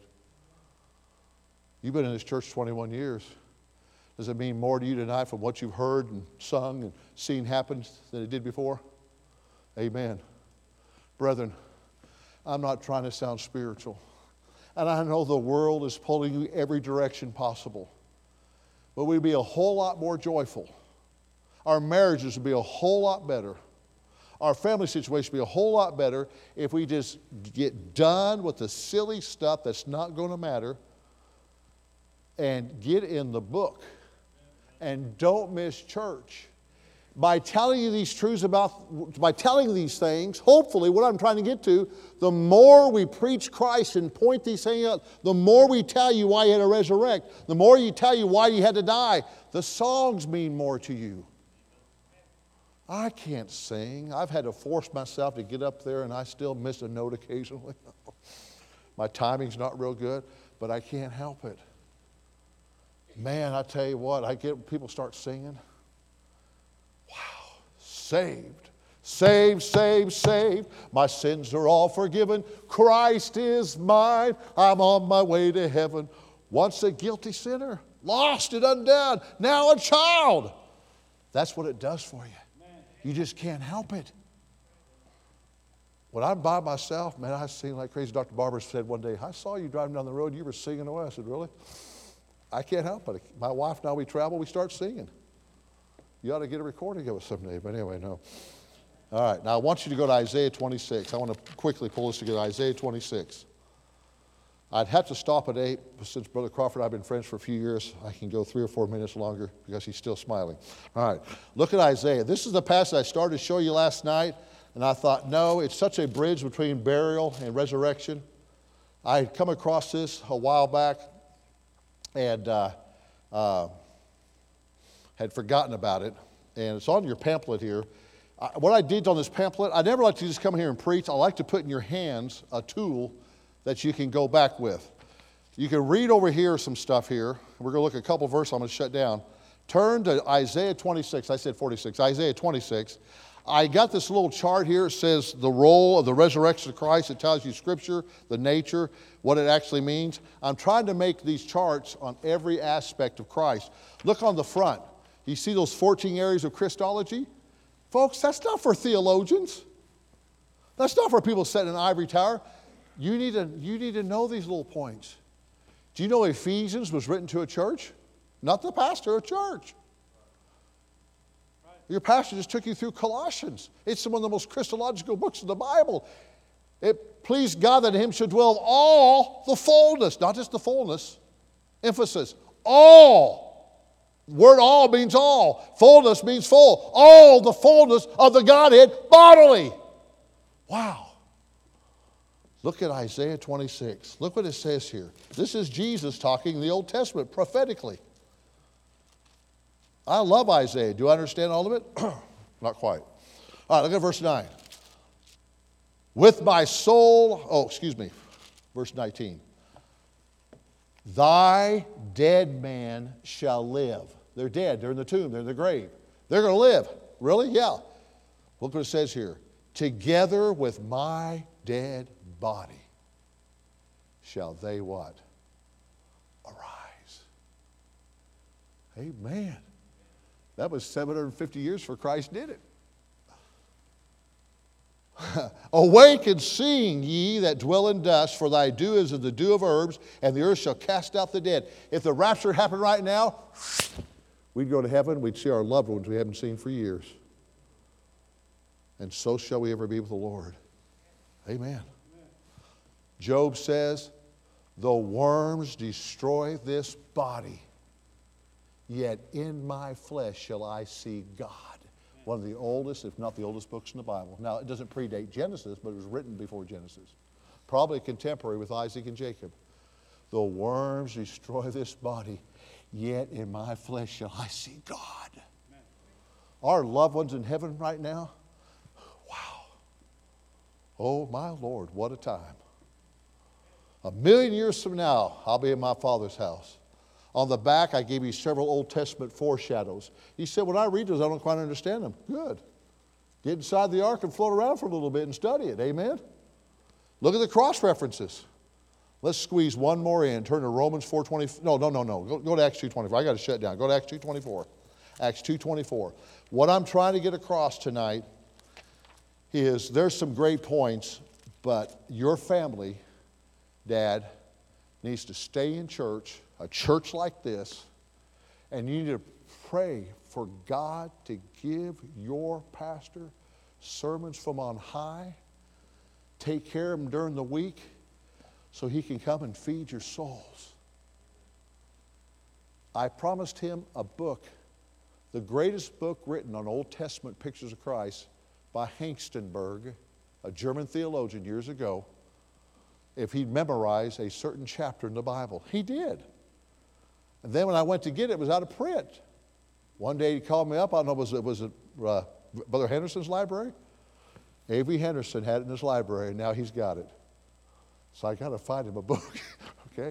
You've been in this church twenty-one years. Does it mean more to you tonight from what you've heard and sung and seen happen than it did before? Amen. Brethren, I'm not trying to sound spiritual. And I know the world is pulling you every direction possible. But we'd be a whole lot more joyful. Our marriages would be a whole lot better. Our family situation would be a whole lot better if we just get done with the silly stuff that's not going to matter and get in the book. And don't miss church. By telling you these truths about, by telling these things, hopefully what I'm trying to get to, the more we preach Christ and point these things out, the more we tell you why you had to resurrect, the more you tell you why you had to die, the songs mean more to you. I can't sing. I've had to force myself to get up there and I still miss a note occasionally. My timing's not real good, but I can't help it. Man, I tell you what, I get people start singing. Wow, saved, saved, saved, saved. My sins are all forgiven. Christ is mine. I'm on my way to heaven. Once a guilty sinner, lost and undone, now a child. That's what it does for you. You just can't help it. When I'm by myself, man, I sing like crazy. Doctor Barber said one day, I saw you driving down the road, you were singing away. I said, really? I can't help it. My wife, now we travel, we start singing. You ought to get a recording of it someday, but anyway, no. All right, now I want you to go to Isaiah twenty-six. I want to quickly pull this together. Isaiah twenty-six. I'd have to stop at eight, but since Brother Crawford and I have been friends for a few years, I can go three or four minutes longer because he's still smiling. All right, look at Isaiah. This is the passage I started to show you last night, and I thought, no, it's such a bridge between burial and resurrection. I had come across this a while back and uh, uh, had forgotten about it, and it's on your pamphlet here. I, what I did on this pamphlet, I never like to just come here and preach. I like to put in your hands a tool that you can go back with. You can read over here some stuff here. We're going to look at a couple verses. I'm going to shut down. Turn to Isaiah twenty-six. I said forty-six. Isaiah twenty-six. I got this little chart here. It says the role of the resurrection of Christ. It tells you Scripture, the nature, what it actually means. I'm trying to make these charts on every aspect of Christ. Look on the front. You see those fourteen areas of Christology? Folks, that's not for theologians. That's not for people sitting in an ivory tower. You need to, you need to know these little points. Do you know Ephesians was written to a church? Not the pastor, a church. Your pastor just took you through Colossians. It's one of the most Christological books of the Bible. It pleased God that in him should dwell all the fullness, not just the fullness, emphasis, all. The word all means all. Fullness means full. All the fullness of the Godhead bodily. Wow. Look at Isaiah twenty-six. Look what it says here. This is Jesus talking in the Old Testament prophetically. I love Isaiah. Do I understand all of it? Not quite. All right, look at verse nine. With my soul, oh, excuse me, verse nineteen. Thy dead man shall live. They're dead. They're in the tomb. They're in the grave. They're going to live. Really? Yeah. Look what it says here. Together with my dead body shall they what? Arise. Amen. That was seven hundred fifty years for Christ did it. Awake and sing, ye that dwell in dust, for thy dew is of the dew of herbs, and the earth shall cast out the dead. If the rapture happened right now, we'd go to heaven, we'd see our loved ones we haven't seen for years. And so shall we ever be with the Lord. Amen. Amen. Job says, though worms destroy this body, yet in my flesh shall I see God. One of the oldest, if not the oldest books in the Bible. Now, it doesn't predate Genesis, but it was written before Genesis. Probably contemporary with Isaac and Jacob. Though worms destroy this body, yet in my flesh shall I see God. Amen. Our loved ones in heaven right now, wow. Oh, my Lord, what a time. A million years from now, I'll be in my Father's house. On the back, I gave you several Old Testament foreshadows. He said, when I read those, I don't quite understand them. Good. Get inside the ark and float around for a little bit and study it. Amen? Look at the cross references. Let's squeeze one more in. Turn to Romans four twenty. No, no, no, no. Go, go to Acts two twenty-four. I got to shut down. Go to Acts two twenty-four. Acts two twenty-four. What I'm trying to get across tonight is there's some great points, but your family, Dad, needs to stay in church, a church like this, and you need to pray for God to give your pastor sermons from on high. Take care of him during the week so he can come and feed your souls. I promised him a book, the greatest book written on Old Testament pictures of Christ by Hengstenberg, a German theologian years ago, if he'd memorize a certain chapter in the Bible. He did. And then when I went to get it, it was out of print. One day he called me up. I don't know, was it, was it uh, Brother Henderson's library? Avery Henderson had it in his library, and now he's got it. So I got to find him a book, okay?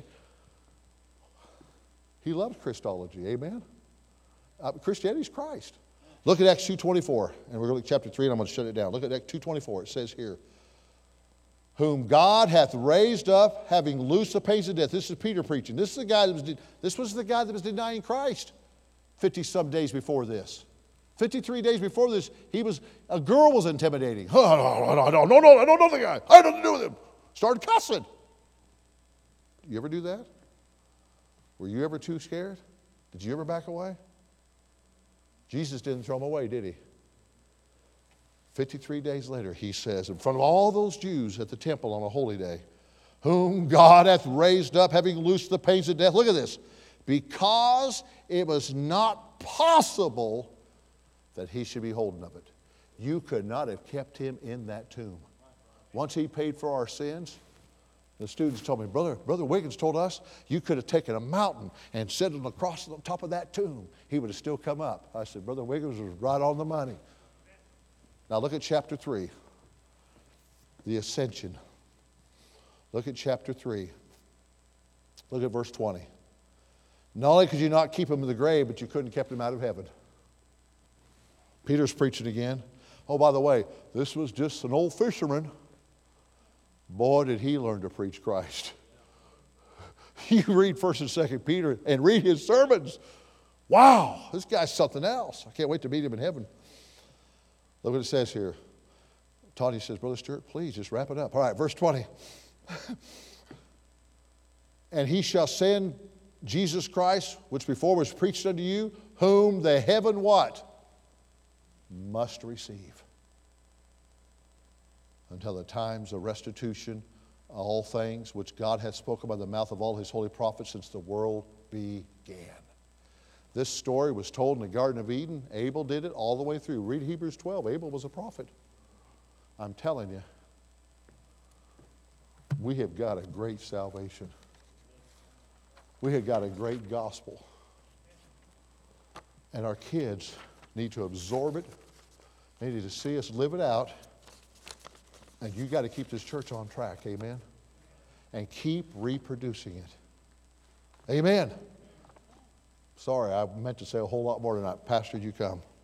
He loves Christology, amen? Uh, Christianity's Christ. Look at Acts two twenty-four, and we're going to chapter three, and I'm going to shut it down. Look at Acts two twenty-four. It says here, whom God hath raised up, having loosed the pains of death. This is Peter preaching. This is the guy that was. De- this was the guy that was denying Christ, fifty some days before this. Fifty-three days before this, he was. A girl was intimidating. Oh, no, no, no, no, no, I don't know the guy. I had nothing to do with him. Started cussing. You ever do that? Were you ever too scared? Did you ever back away? Jesus didn't throw him away, did he? fifty-three days later, he says, in front of all those Jews at the temple on a holy day, whom God hath raised up, having loosed the pains of death. Look at this. Because it was not possible that he should be holden of it. You could not have kept him in that tomb. Once he paid for our sins, the students told me, Brother, Brother Wiggins told us you could have taken a mountain and set it across the top of that tomb. He would have still come up. I said, Brother Wiggins was right on the money. Now look at chapter three, the ascension. Look at chapter three. Look at verse twenty. Not only could you not keep him in the grave, but you couldn't have kept him out of heaven. Peter's preaching again. Oh, by the way, this was just an old fisherman. Boy, did he learn to preach Christ. You read First and Second Peter and read his sermons. Wow, this guy's something else. I can't wait to meet him in heaven. Look what it says here. Tony says, Brother Stewart, please just wrap it up. All right, verse twenty. And he shall send Jesus Christ, which before was preached unto you, whom the heaven what? Must receive. Until the times of restitution, all things which God hath spoken by the mouth of all his holy prophets since the world began. This story was told in the Garden of Eden. Abel did it all the way through. Read Hebrews twelve. Abel was a prophet. I'm telling you, we have got a great salvation. We have got a great gospel. And our kids need to absorb it. They need to see us live it out. And you've got to keep this church on track, amen? And keep reproducing it. Amen. Sorry, I meant to say a whole lot more than that. Pastor, you come.